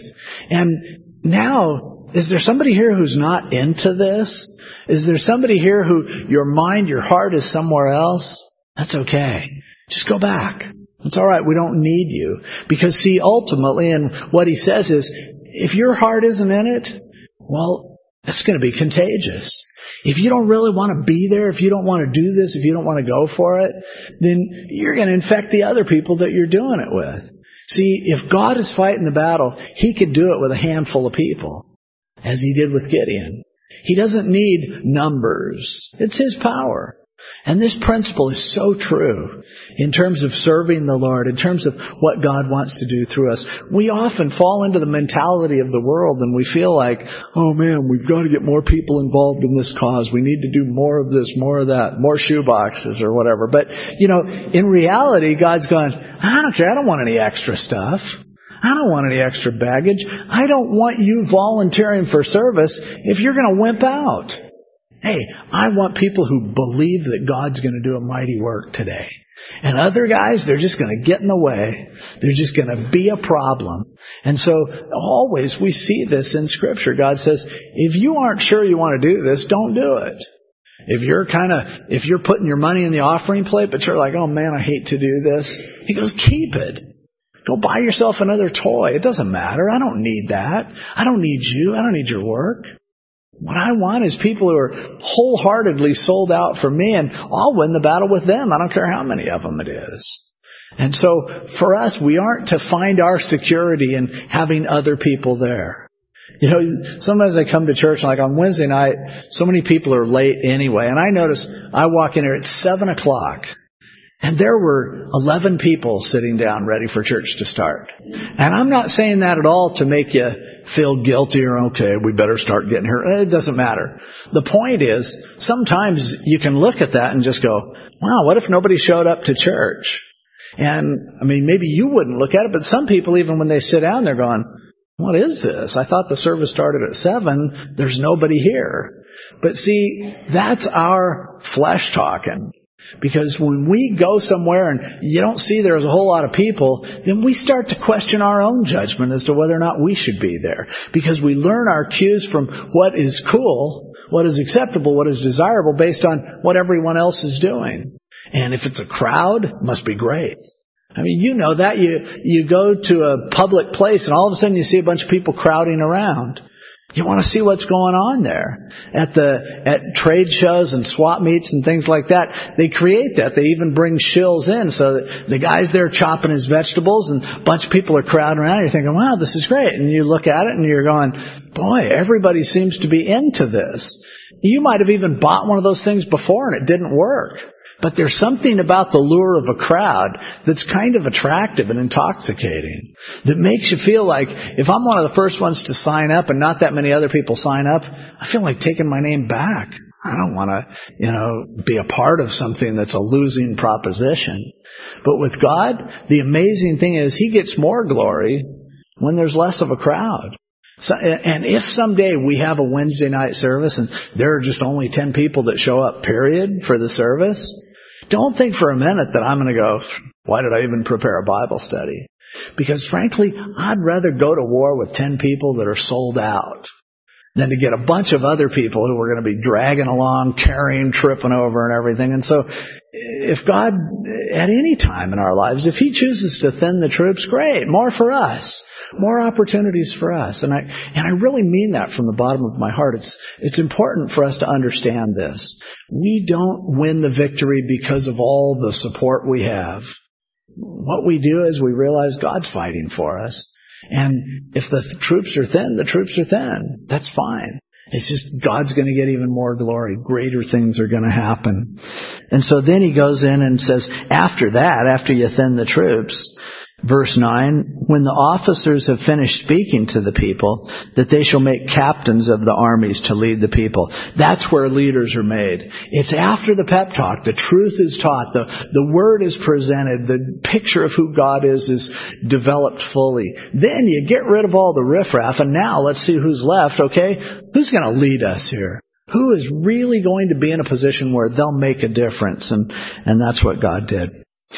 S1: And now, is there somebody here who's not into this? Is there somebody here who your mind, your heart is somewhere else? That's okay. Just go back. It's all right. We don't need you. Because see, ultimately, and what he says is, if your heart isn't in it, well, it's going to be contagious. If you don't really want to be there, if you don't want to do this, if you don't want to go for it, then you're going to infect the other people that you're doing it with. See, if God is fighting the battle, He could do it with a handful of people, as He did with Gideon. He doesn't need numbers. It's His power. And this principle is so true in terms of serving the Lord, in terms of what God wants to do through us. We often fall into the mentality of the world and we feel like, oh man, we've got to get more people involved in this cause. We need to do more of this, more of that, more shoe boxes or whatever. But, you know, in reality, God's going, I don't care. I don't want any extra stuff. I don't want any extra baggage. I don't want you volunteering for service if you're going to wimp out. Hey, I want people who believe that God's going to do a mighty work today. And other guys, they're just going to get in the way. They're just going to be a problem. And so always we see this in Scripture. God says, if you aren't sure you want to do this, don't do it. If you're kind of, if you're putting your money in the offering plate, but you're like, oh man, I hate to do this. He goes, keep it. Go buy yourself another toy. It doesn't matter. I don't need that. I don't need you. I don't need your work. What I want is people who are wholeheartedly sold out for me, and I'll win the battle with them. I don't care how many of them it is. And so for us, we aren't to find our security in having other people there. You know, sometimes I come to church, like on Wednesday night, so many people are late anyway. And I notice I walk in here at seven o'clock. And there were eleven people sitting down ready for church to start. And I'm not saying that at all to make you feel guilty or, okay, we better start getting here. It doesn't matter. The point is, sometimes you can look at that and just go, wow, what if nobody showed up to church? And, I mean, maybe you wouldn't look at it, but some people, even when they sit down, they're going, what is this? I thought the service started at seven. There's nobody here. But see, that's our flesh talking. Because when we go somewhere and you don't see there's a whole lot of people, then we start to question our own judgment as to whether or not we should be there. Because we learn our cues from what is cool, what is acceptable, what is desirable based on what everyone else is doing. And if it's a crowd, it must be great. I mean, you know that. You, you go to a public place and all of a sudden you see a bunch of people crowding around. You want to see what's going on there. At the, at trade shows and swap meets and things like that, they create that. They even bring shills in so that the guy's there chopping his vegetables and a bunch of people are crowding around. You're thinking, wow, this is great. And you look at it and you're going, boy, everybody seems to be into this. You might have even bought one of those things before and it didn't work. But there's something about the lure of a crowd that's kind of attractive and intoxicating that makes you feel like if I'm one of the first ones to sign up and not that many other people sign up, I feel like taking my name back. I don't want to, you know, be a part of something that's a losing proposition. But with God, the amazing thing is He gets more glory when there's less of a crowd. So, and if someday we have a Wednesday night service and there are just only ten people that show up, period, for the service, don't think for a minute that I'm going to go, why did I even prepare a Bible study? Because frankly, I'd rather go to war with ten people that are sold out than to get a bunch of other people who are going to be dragging along, carrying, tripping over and everything. And so if God, at any time in our lives, if He chooses to thin the troops, great, more for us. More opportunities for us. And I, and I really mean that from the bottom of my heart. It's, it's important for us to understand this. We don't win the victory because of all the support we have. What we do is we realize God's fighting for us. And if the th- troops are thin, the troops are thin. That's fine. It's just God's going to get even more glory. Greater things are going to happen. And so then He goes in and says, after that, after you thin the troops, verse nine, when the officers have finished speaking to the people, that they shall make captains of the armies to lead the people. That's where leaders are made. It's after the pep talk. The truth is taught. The, the word is presented. The picture of who God is is developed fully. Then you get rid of all the riffraff, and now let's see who's left, okay? Who's going to lead us here? Who is really going to be in a position where they'll make a difference? And, and that's what God did.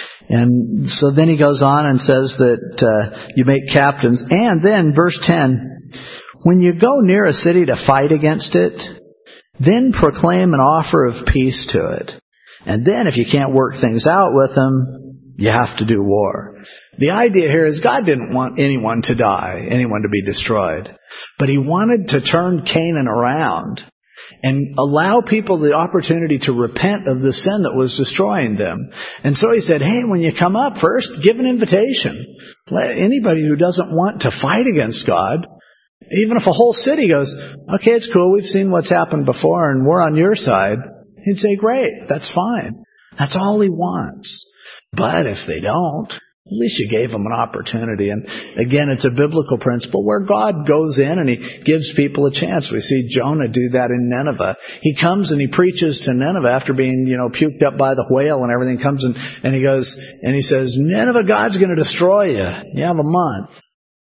S1: And so then He goes on and says that uh, you make captains. And then, verse ten, when you go near a city to fight against it, then proclaim an offer of peace to it. And then if you can't work things out with them, you have to do war. The idea here is God didn't want anyone to die, anyone to be destroyed. But He wanted to turn Canaan around and allow people the opportunity to repent of the sin that was destroying them. And so He said, hey, when you come up, first, give an invitation. Let anybody who doesn't want to fight against God, even if a whole city goes, okay, it's cool, we've seen what's happened before and we're on your side, He'd say, great, that's fine. That's all He wants. But if they don't, at least you gave them an opportunity. And again, it's a biblical principle where God goes in and He gives people a chance. We see Jonah do that in Nineveh. He comes and he preaches to Nineveh after being, you know, puked up by the whale and everything. Comes and, and he goes and he says, Nineveh, God's going to destroy you. You have a month.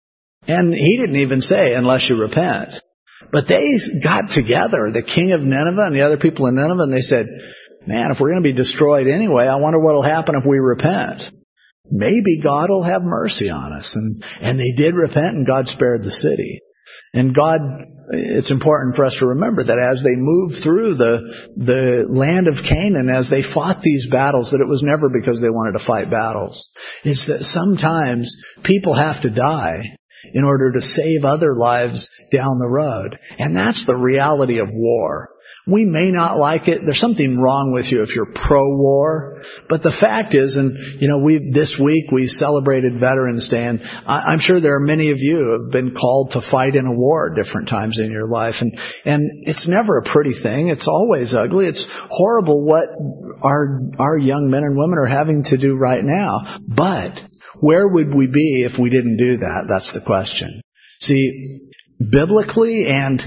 S1: And he didn't even say, unless you repent. But they got together, the king of Nineveh and the other people in Nineveh, and they said, man, if we're going to be destroyed anyway, I wonder what will happen if we repent. Maybe God will have mercy on us. And, and they did repent and God spared the city. And God, it's important for us to remember that as they moved through the, the land of Canaan, as they fought these battles, that it was never because they wanted to fight battles. It's that sometimes people have to die in order to save other lives down the road. And that's the reality of war. We may not like it. There's something wrong with you if you're pro-war. But the fact is, and you know, we this week we celebrated Veterans Day, and I, I'm sure there are many of you who have been called to fight in a war at different times in your life, and and it's never a pretty thing. It's always ugly. It's horrible what our our young men and women are having to do right now. But where would we be if we didn't do that? That's the question. See, biblically and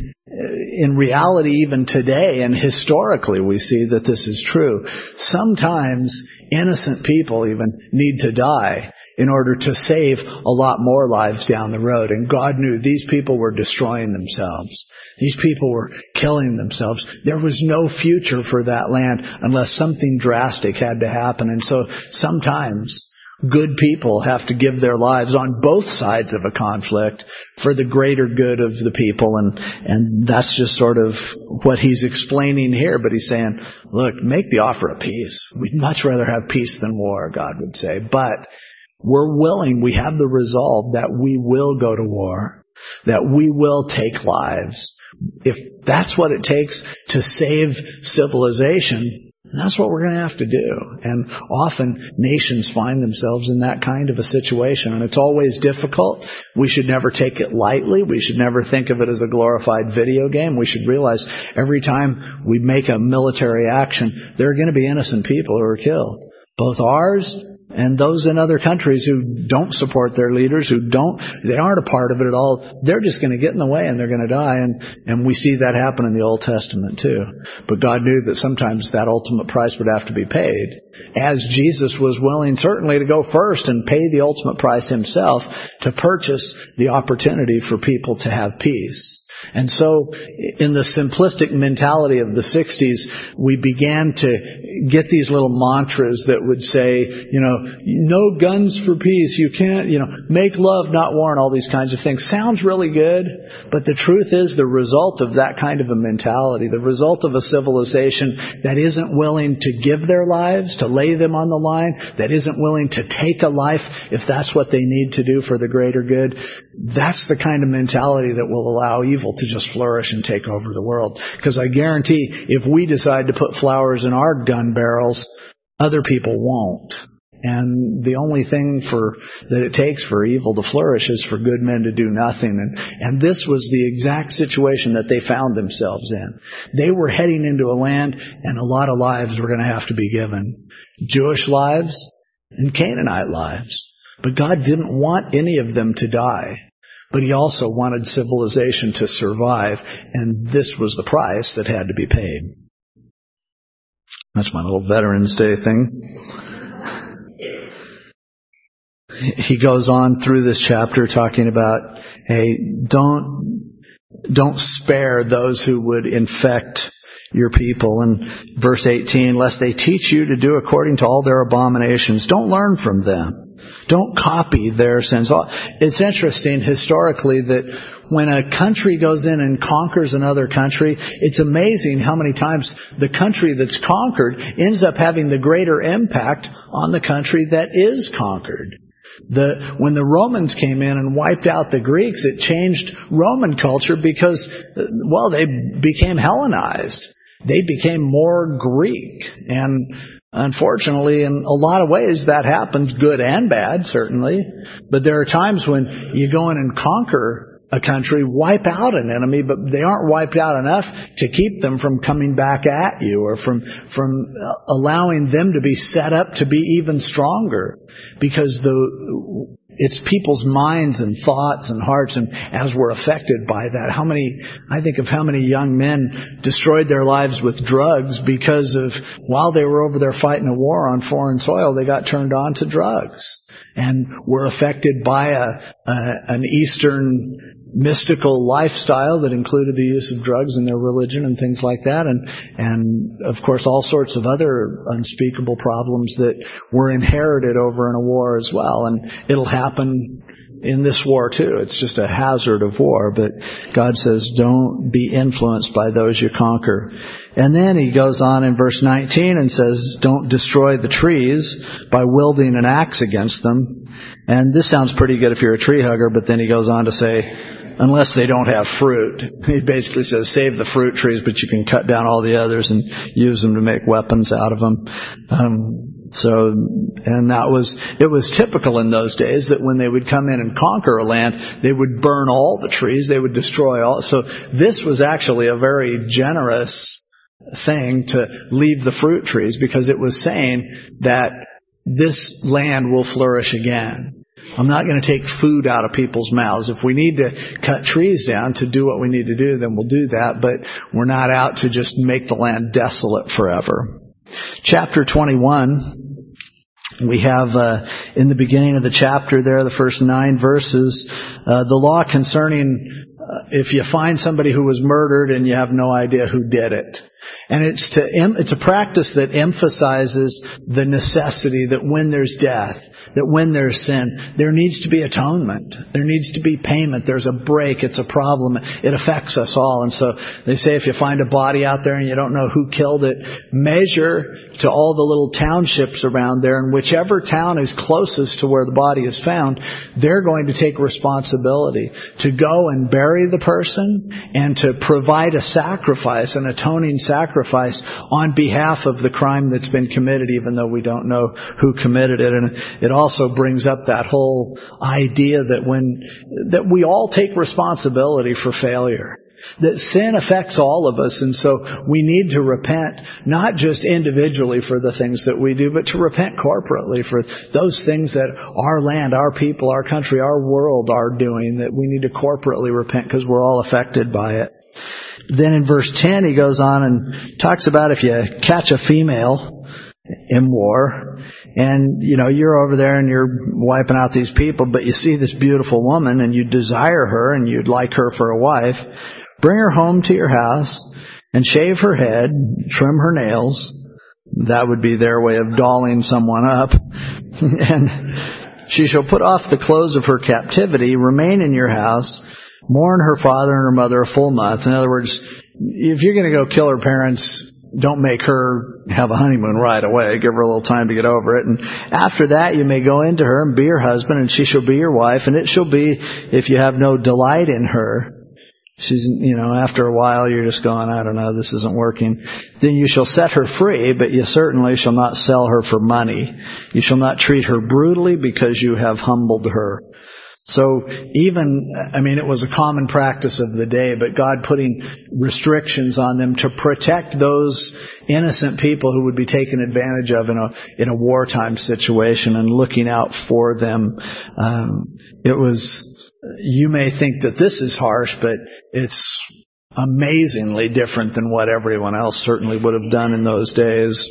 S1: in reality even today and historically we see that this is true. Sometimes innocent people even need to die in order to save a lot more lives down the road. And God knew these people were destroying themselves. These people were killing themselves. There was no future for that land unless something drastic had to happen. And so sometimes good people have to give their lives on both sides of a conflict for the greater good of the people. And, and that's just sort of what he's explaining here. But he's saying, look, make the offer of peace. We'd much rather have peace than war, God would say. But we're willing, we have the resolve that we will go to war, that we will take lives. If that's what it takes to save civilization, that's what we're going to have to do. And often nations find themselves in that kind of a situation. And it's always difficult. We should never take it lightly. We should never think of it as a glorified video game. We should realize every time we make a military action, there are going to be innocent people who are killed. Both ours and those in other countries who don't support their leaders, who don't, they aren't a part of it at all. They're just going to get in the way and they're going to die. And, and we see that happen in the Old Testament too. But God knew that sometimes that ultimate price would have to be paid. As Jesus was willing certainly to go first and pay the ultimate price himself to purchase the opportunity for people to have peace. And so in the simplistic mentality of the sixties, we began to get these little mantras that would say, you know, no guns for peace. You can't, you know, make love, not war, and all these kinds of things. Sounds really good, but the truth is the result of that kind of a mentality, the result of a civilization that isn't willing to give their lives, to lay them on the line, that isn't willing to take a life if that's what they need to do for the greater good, that's the kind of mentality that will allow evil to just flourish and take over the world. Because I guarantee if we decide to put flowers in our gun barrels, other people won't. And the only thing for that it takes for evil to flourish is for good men to do nothing. And, and this was the exact situation that they found themselves in. They were heading into a land and a lot of lives were going to have to be given. Jewish lives and Canaanite lives. But God didn't want any of them to die. But he also wanted civilization to survive, and this was the price that had to be paid. That's my little Veterans Day thing. He goes on through this chapter talking about, hey, don't, don't spare those who would infect your people. In verse eighteen, lest they teach you to do according to all their abominations. Don't learn from them. Don't copy their sins. It's interesting historically that when a country goes in and conquers another country, it's amazing how many times the country that's conquered ends up having the greater impact on the country that is conquered. The, when the Romans came in and wiped out the Greeks, it changed Roman culture because, well, they became Hellenized. They became more Greek. And unfortunately, in a lot of ways, that happens, good and bad, certainly. But there are times when you go in and conquer a country, wipe out an enemy, but they aren't wiped out enough to keep them from coming back at you or from from allowing them to be set up to be even stronger. Because the it's people's minds and thoughts and hearts, and as we're affected by that, how many, I think of how many young men destroyed their lives with drugs because of, while they were over there fighting a war on foreign soil, they got turned on to drugs. And were affected by a, a an Eastern mystical lifestyle that included the use of drugs in their religion and things like that, and and of course all sorts of other unspeakable problems that were inherited over in a war as well. And it'll happen in this war too. It's just a hazard of war. But God says, don't be influenced by those you conquer. And then he goes on in verse nineteen and says, don't destroy the trees by wielding an axe against them. And this sounds pretty good if you're a tree hugger, but then he goes on to say, unless they don't have fruit. He basically says, save the fruit trees, but you can cut down all the others and use them to make weapons out of them. Um, So, and that was, it was typical in those days that when they would come in and conquer a land, they would burn all the trees, they would destroy all. So this was actually a very generous thing to leave the fruit trees, because it was saying that this land will flourish again. I'm not going to take food out of people's mouths. If we need to cut trees down to do what we need to do, then we'll do that. But we're not out to just make the land desolate forever. Chapter twenty-one, we have uh, in the beginning of the chapter there, the first nine verses, uh, the law concerning uh, if you find somebody who was murdered and you have no idea who did it. And it's to it's a practice that emphasizes the necessity that when there's death, that when there's sin, there needs to be atonement. There needs to be payment. There's a break. It's a problem. It affects us all. And so they say if you find a body out there and you don't know who killed it, measure to all the little townships around there, and whichever town is closest to where the body is found, they're going to take responsibility to go and bury the person and to provide a sacrifice, an atoning sacrifice on behalf of the crime that's been committed, even though we don't know who committed it. And it also brings up that whole idea that when that we all take responsibility for failure. That sin affects all of us, and so we need to repent, not just individually for the things that we do, but to repent corporately for those things that our land, our people, our country, our world are doing, that we need to corporately repent because we're all affected by it. Then in verse ten, he goes on and talks about if you catch a female in war, and, you know, you're over there and you're wiping out these people, but you see this beautiful woman and you desire her and you'd like her for a wife, bring her home to your house and shave her head, trim her nails. That would be their way of dolling someone up. And she shall put off the clothes of her captivity, remain in your house, mourn her father and her mother a full month. In other words, if you're going to go kill her parents, don't make her have a honeymoon right away. Give her a little time to get over it. And after that, you may go into her and be her husband, and she shall be your wife. And it shall be, if you have no delight in her, she's, you know, after a while you're just going, I don't know, this isn't working. Then you shall set her free, but you certainly shall not sell her for money. You shall not treat her brutally because you have humbled her. So even, I mean, it was a common practice of the day, but God putting restrictions on them to protect those innocent people who would be taken advantage of in a in a wartime situation and looking out for them. Um, it was, you may think that this is harsh, but it's amazingly different than what everyone else certainly would have done in those days.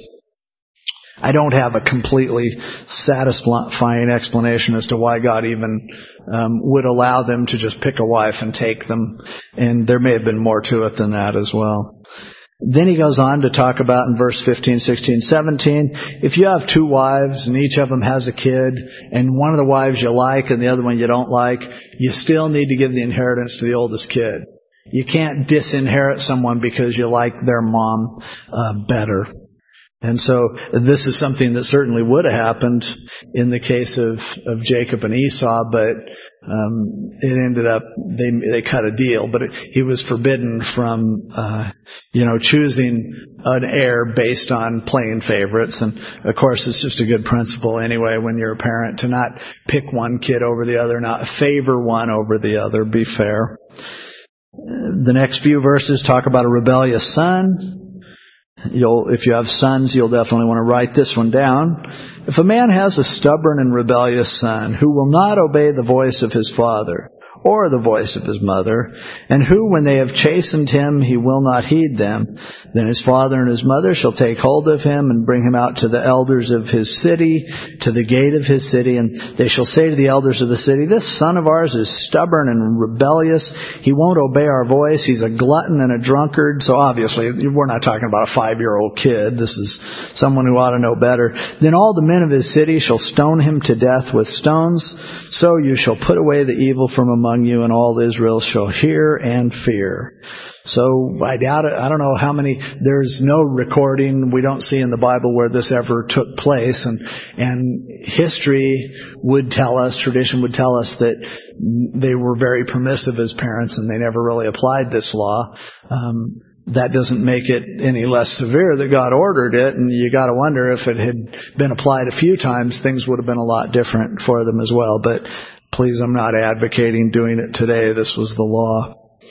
S1: I don't have a completely satisfying explanation as to why God even um, would allow them to just pick a wife and take them. And there may have been more to it than that as well. Then he goes on to talk about in verse fifteen, sixteen, seventeen, if you have two wives and each of them has a kid, and one of the wives you like and the other one you don't like, you still need to give the inheritance to the oldest kid. You can't disinherit someone because you like their mom uh, better. And so this is something that certainly would have happened in the case of, of Jacob and Esau, but um, it ended up, they they cut a deal, but it, he was forbidden from, uh, you know, choosing an heir based on playing favorites. And of course, it's just a good principle anyway when you're a parent to not pick one kid over the other, not favor one over the other, be fair. The next few verses talk about a rebellious son. You'll, if you have sons, you'll definitely want to write this one down. If a man has a stubborn and rebellious son who will not obey the voice of his father or the voice of his mother, and who, when they have chastened him, he will not heed them, then his father and his mother shall take hold of him and bring him out to the elders of his city, to the gate of his city, and they shall say to the elders of the city, this son of ours is stubborn and rebellious. He won't obey our voice. He's a glutton and a drunkard. So obviously, we're not talking about a five-year-old kid. This is someone who ought to know better. Then all the men of his city shall stone him to death with stones. So you shall put away the evil from among you, and all Israel shall hear and fear. So I doubt it. I don't know how many, there's no recording, we don't see in the Bible where this ever took place, and and history would tell us, tradition would tell us that they were very permissive as parents and they never really applied this law. Um, that doesn't make it any less severe that God ordered it, and you got to wonder if it had been applied a few times, things would have been a lot different for them as well. But please, I'm not advocating doing it today. This was the law.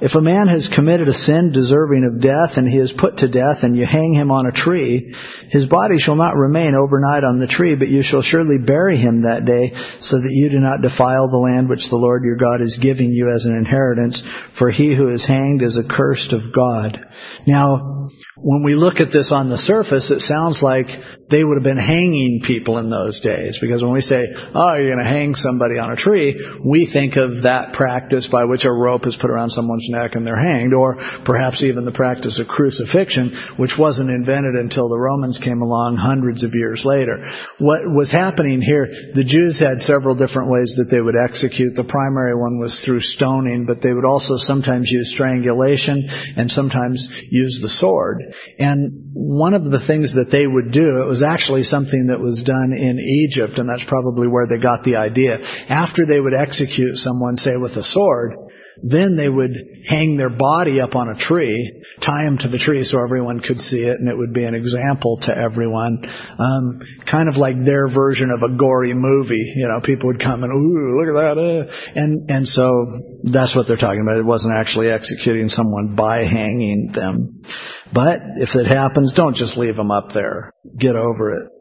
S2: If a man has committed a sin deserving of death, and he is put to death, and you hang him on a tree, his body shall not remain overnight on the tree, but you shall surely bury him that day, so that you do not defile the land which the Lord your God is giving you as an inheritance, for he who is hanged is accursed of God. Now, when we look at this on the surface, it sounds like they would have been hanging people in those days. Because when we say, oh, you're going to hang somebody on a tree, we think of that practice by which a rope is put around someone's neck and they're hanged. Or perhaps even the practice of crucifixion, which wasn't invented until the Romans came along hundreds of years later. What was happening here, the Jews had several different ways that they would execute. The primary one was through stoning, but they would also sometimes use strangulation and sometimes use the sword. And one of the things that they would do, it was actually something that was done in Egypt, and that's probably where they got the idea. After they would execute someone, say with a sword, then they would hang their body up on a tree, tie him to the tree so everyone could see it, and it would be an example to everyone. Um, kind of like their version of a gory movie. You know, people would come and, ooh, look at that. Uh. And, and so that's what they're talking about. It wasn't actually executing someone by hanging them. But if it happens, don't just leave them up there. Get over it.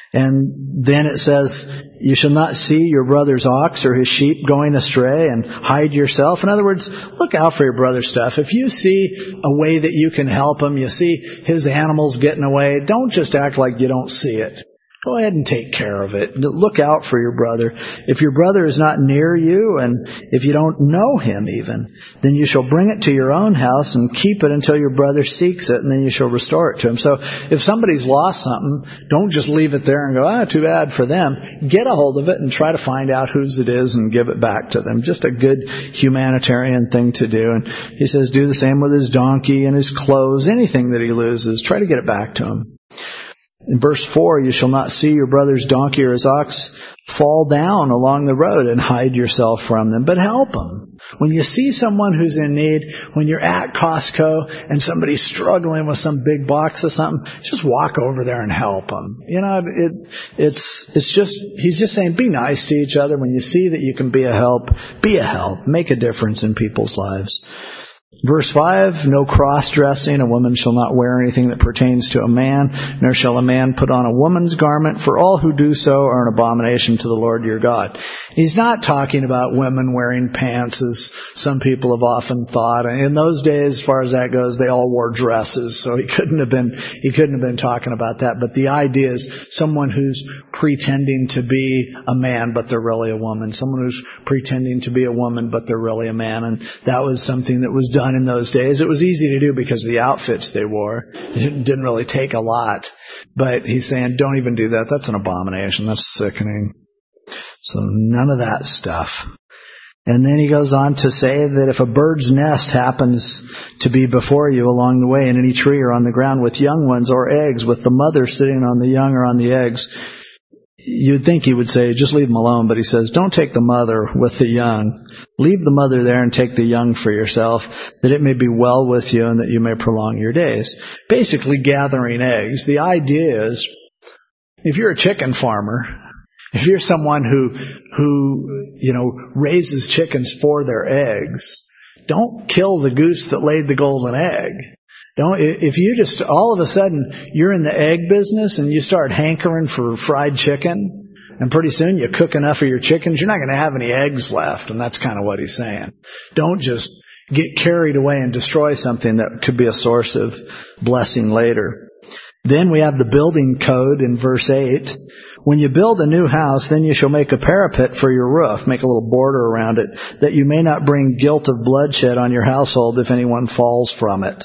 S2: And then it says, you shall not see your brother's ox or his sheep going astray and hide yourself. In other words, look out for your brother's stuff. If you see a way that you can help him, you see his animals getting away, don't just act like you don't see it. Go ahead and take care of it. Look out for your brother. If your brother is not near you, and if you don't know him even, then you shall bring it to your own house and keep it until your brother seeks it, and then you shall restore it to him. So if somebody's lost something, don't just leave it there and go, ah, too bad for them. Get a hold of it and try to find out whose it is and give it back to them. Just a good humanitarian thing to do. And he says do the same with his donkey and his clothes, anything that he loses. Try to get it back to him. In verse four, you shall not see your brother's donkey or his ox fall down along the road and hide yourself from them, but help them. When you see someone who's in need, when you're at Costco and somebody's struggling with some big box or something, just walk over there and help them. You know, it, it's, it's just, he's just saying be nice to each other. When you see that you can be a help, be a help. Make a difference in people's lives. Verse five, no cross-dressing. A woman shall not wear anything that pertains to a man, nor shall a man put on a woman's garment, for all who do so are an abomination to the Lord your God. He's not talking about women wearing pants, as some people have often thought. In those days, as far as that goes, they all wore dresses, so he couldn't have been, he couldn't have been talking about that. But the idea is someone who's pretending to be a man, but they're really a woman. Someone who's pretending to be a woman, but they're really a man. And that was something that was done in those days. It was easy to do because of the outfits they wore. It didn't really take a lot. But he's saying, don't even do that. That's an abomination. That's sickening. So none of that stuff. And then he goes on to say that if a bird's nest happens to be before you along the way in any tree or on the ground with young ones or eggs, with the mother sitting on the young or on the eggs, you'd think he would say, just leave them alone. But he says, don't take the mother with the young. Leave the mother there and take the young for yourself, that it may be well with you and that you may prolong your days. Basically gathering eggs. The idea is, if you're a chicken farmer, if you're someone who, who, you know, raises chickens for their eggs, don't kill the goose that laid the golden egg. Don't, if you just, all of a sudden, you're in the egg business and you start hankering for fried chicken, and pretty soon you cook enough of your chickens, you're not going to have any eggs left. And that's kind of what he's saying. Don't just get carried away and destroy something that could be a source of blessing later. Then we have the building code in verse eight. When you build a new house, then you shall make a parapet for your roof, make a little border around it, that you may not bring guilt of bloodshed on your household if anyone falls from it.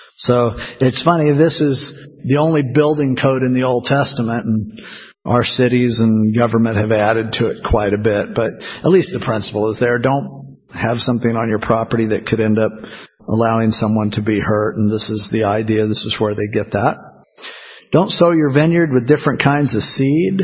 S2: So it's funny, this is the only building code in the Old Testament, and our cities and government have added to it quite a bit, but at least the principle is there. Don't have something on your property that could end up allowing someone to be hurt, and this is the idea. This is where they get that. Don't sow your vineyard with different kinds of seed.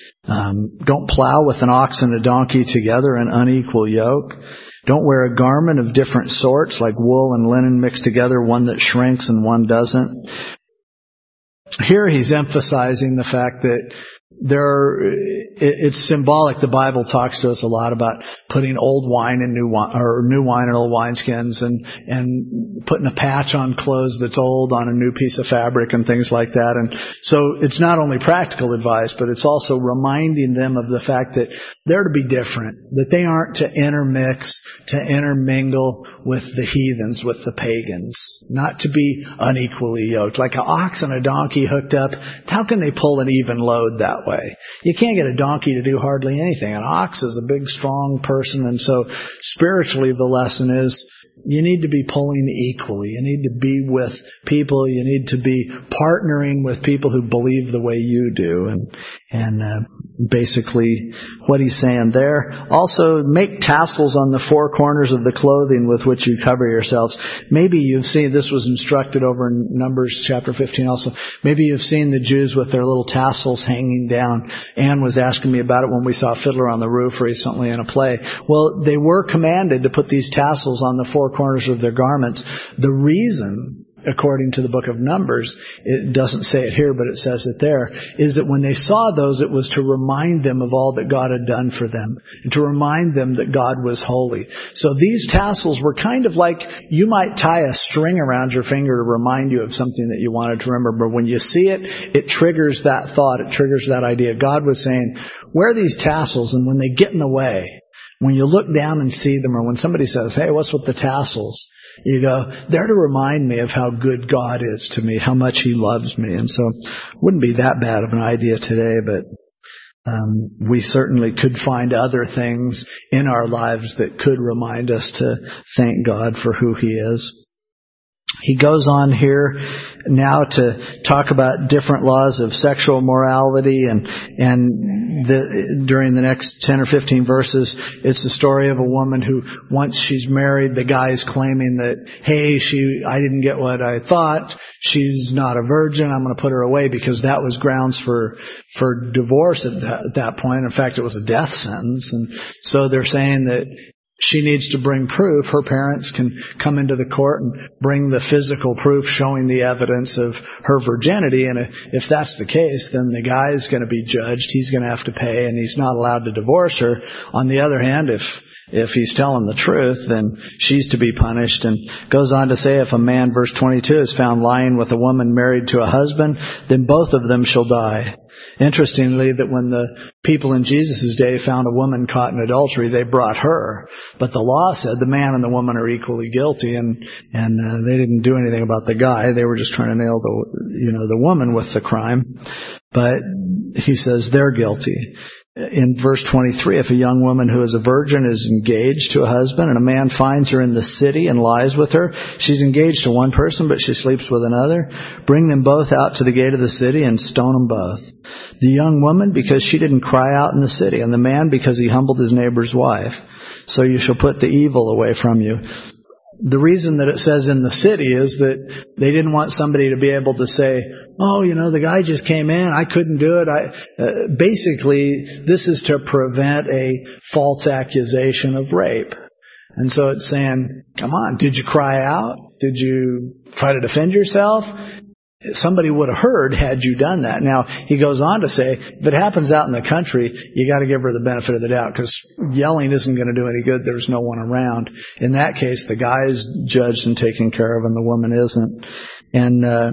S2: Um, don't plow with an ox and a donkey together, an unequal yoke. Don't wear a garment of different sorts, like wool and linen mixed together, one that shrinks and one doesn't. Here he's emphasizing the fact that There are, it's symbolic. The Bible talks to us a lot about putting old wine in new wine, or new wine in old wineskins, and and putting a patch on clothes that's old on a new piece of fabric and things like that. And so it's not only practical advice, but it's also reminding them of the fact that they're to be different, that they aren't to intermix, to intermingle with the heathens, with the pagans, not to be unequally yoked. Like an ox and a donkey hooked up, how can they pull an even load that way? You can't get a donkey to do hardly anything. An ox is a big, strong person, and so spiritually the lesson is you need to be pulling equally. You need to be with people. You need to be partnering with people who believe the way you do. And and uh, basically what he's saying there. Also, make tassels on the four corners of the clothing with which you cover yourselves. Maybe you've seen, this was instructed over in Numbers chapter fifteen also. Maybe you've seen the Jews with their little tassels hanging down. Anne was asking me about it when we saw Fiddler on the Roof recently in a play. Well, they were commanded to put these tassels on the four corners of their garments. The reason, according to the book of Numbers, it doesn't say it here, but it says it there, is that when they saw those, it was to remind them of all that God had done for them, and to remind them that God was holy. So these tassels were kind of like you might tie a string around your finger to remind you of something that you wanted to remember. But when you see it, it triggers that thought, it triggers that idea. God was saying, wear these tassels, and when they get in the way, when you look down and see them, or when somebody says, hey, what's with the tassels? You go, they're to remind me of how good God is to me, how much He loves me. And so it wouldn't be that bad of an idea today, but um, we certainly could find other things in our lives that could remind us to thank God for who He is. He goes on here now to talk about different laws of sexual morality, and and the, during the next ten or fifteen verses, it's the story of a woman who, once she's married, the guy's claiming that, hey, she I didn't get what I thought. She's not a virgin. I'm going to put her away, because that was grounds for for divorce at that, at that point. In fact, it was a death sentence, and so they're saying that she needs to bring proof. Her parents can come into the court and bring the physical proof showing the evidence of her virginity. And if that's the case, then the guy's going to be judged. He's going to have to pay, and he's not allowed to divorce her. On the other hand, if if he's telling the truth, then she's to be punished. And goes on to say, if a man, verse twenty-two, is found lying with a woman married to a husband, then both of them shall die. Interestingly, that when the people in Jesus' day found a woman caught in adultery, they brought her. But the law said the man and the woman are equally guilty, and and uh, they didn't do anything about the guy. They were just trying to nail the you know the woman with the crime. But he says they're guilty. In verse twenty-three, if a young woman who is a virgin is engaged to a husband, and a man finds her in the city and lies with her, she's engaged to one person, but she sleeps with another, bring them both out to the gate of the city and stone them both. The young woman, because she didn't cry out in the city, and the man, because he humbled his neighbor's wife. So you shall put the evil away from you. The reason that it says in the city is that they didn't want somebody to be able to say, oh, you know, the guy just came in, I couldn't do it. I uh, basically, this is to prevent a false accusation of rape. And so it's saying, come on, did you cry out? Did you try to defend yourself? Somebody would have heard had you done that. Now, he goes on to say, if it happens out in the country, you got to give her the benefit of the doubt, because yelling isn't going to do any good. There's no one around. In that case, the guy's judged and taken care of, and the woman isn't. And uh,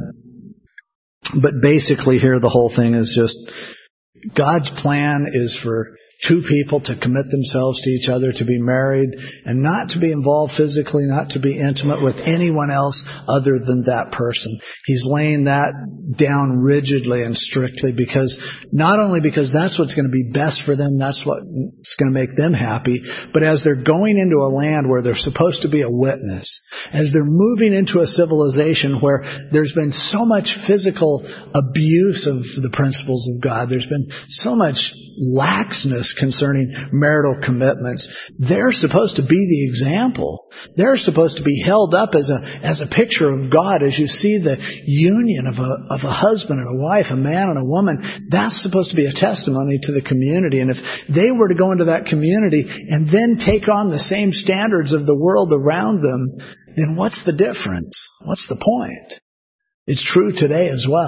S2: but basically here, the whole thing is just God's plan is for two people to commit themselves to each other, to be married, and not to be involved physically, not to be intimate with anyone else other than that person. He's laying that down rigidly and strictly, because not only because that's what's going to be best for them, that's what's going to make them happy, but as they're going into a land where they're supposed to be a witness, as they're moving into a civilization where there's been so much physical abuse of the principles of God, there's been so much laxness concerning marital commitments, they're supposed to be the example. They're supposed to be held up as a as a picture of God. As you see the union of a of a husband and a wife, a man and a woman, that's supposed to be a testimony to the community. And if they were to go into that community and then take on the same standards of the world around them, then what's the difference? What's the point? It's true today as well.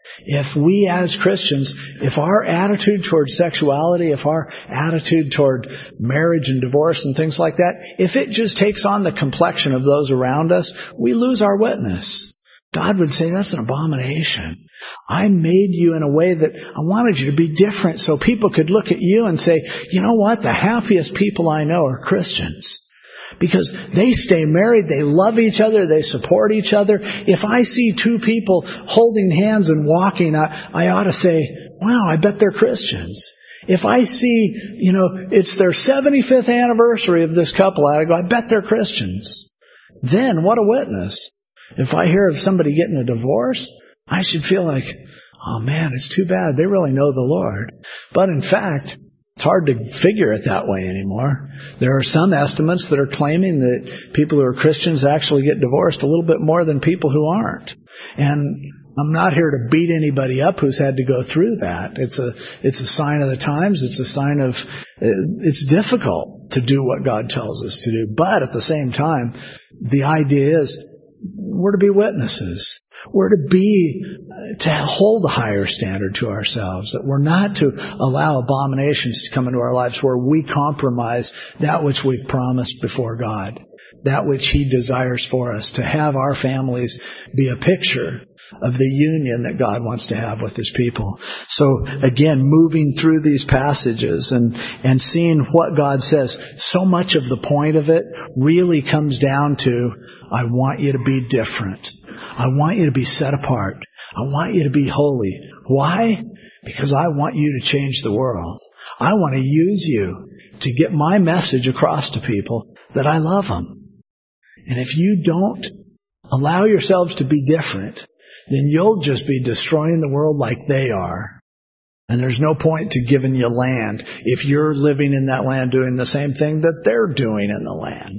S2: If we as Christians, if our attitude toward sexuality, if our attitude toward marriage and divorce and things like that, if it just takes on the complexion of those around us, we lose our witness. God would say, that's an abomination. I made you in a way that I wanted you to be different so people could look at you and say, you know what? The happiest people I know are Christians. Because they stay married, they love each other, they support each other. If I see two people holding hands and walking, I, I ought to say, wow, I bet they're Christians. If I see, you know, it's their seventy-fifth anniversary of this couple, I go, I bet they're Christians. Then, what a witness. If I hear of somebody getting a divorce, I should feel like, oh man, it's too bad. They really know the Lord. But in fact, it's hard to figure it that way anymore. There are some estimates that are claiming that people who are Christians actually get divorced a little bit more than people who aren't. And I'm not here to beat anybody up who's had to go through that. It's a, it's a sign of the times. It's a sign of, it's difficult to do what God tells us to do. But at the same time, the idea is we're to be witnesses. We're to be, to hold a higher standard to ourselves, that we're not to allow abominations to come into our lives where we compromise that which we've promised before God, that which He desires for us, to have our families be a picture of the union that God wants to have with His people. So again, moving through these passages and, and seeing what God says, so much of the point of it really comes down to, I want you to be different. I want you to be set apart. I want you to be holy. Why? Because I want you to change the world. I want to use you to get my message across to people that I love them. And if you don't allow yourselves to be different, then you'll just be destroying the world like they are. And there's no point to giving you land if you're living in that land doing the same thing that they're doing in the land.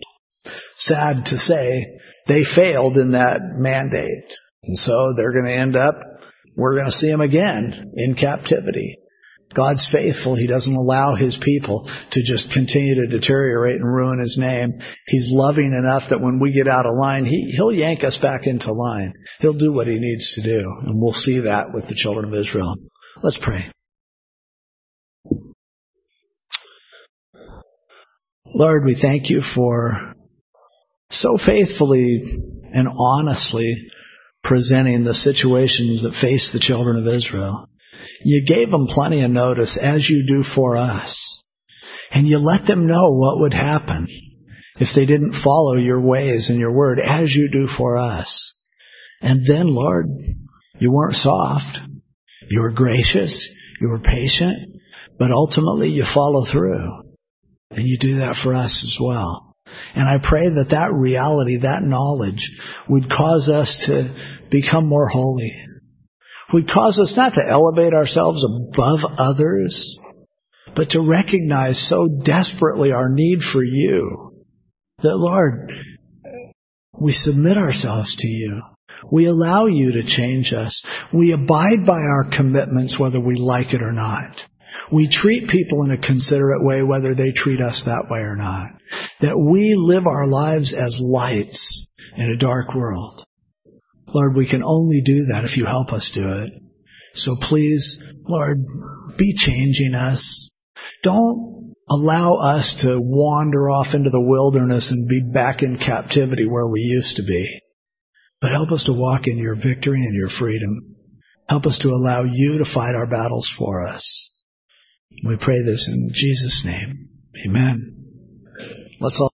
S2: Sad to say, they failed in that mandate. And so they're going to end up, we're going to see them again in captivity. God's faithful. He doesn't allow His people to just continue to deteriorate and ruin His name. He's loving enough that when we get out of line, he, He'll yank us back into line. He'll do what He needs to do. And we'll see that with the children of Israel. Let's pray. Lord, we thank You for so faithfully and honestly presenting the situations that face the children of Israel. You gave them plenty of notice, as You do for us. And You let them know what would happen if they didn't follow Your ways and Your word, as You do for us. And then, Lord, You weren't soft. You were gracious. You were patient. But ultimately, You follow through. And You do that for us as well. And I pray that that reality, that knowledge, would cause us to become more holy. Would cause us not to elevate ourselves above others, but to recognize so desperately our need for You, that, Lord, we submit ourselves to You. We allow You to change us. We abide by our commitments whether we like it or not. We treat people in a considerate way whether they treat us that way or not. That we live our lives as lights in a dark world. Lord, we can only do that if You help us do it. So please, Lord, be changing us. Don't allow us to wander off into the wilderness and be back in captivity where we used to be. But help us to walk in Your victory and Your freedom. Help us to allow You to fight our battles for us. We pray this in Jesus' name. Amen. Let's all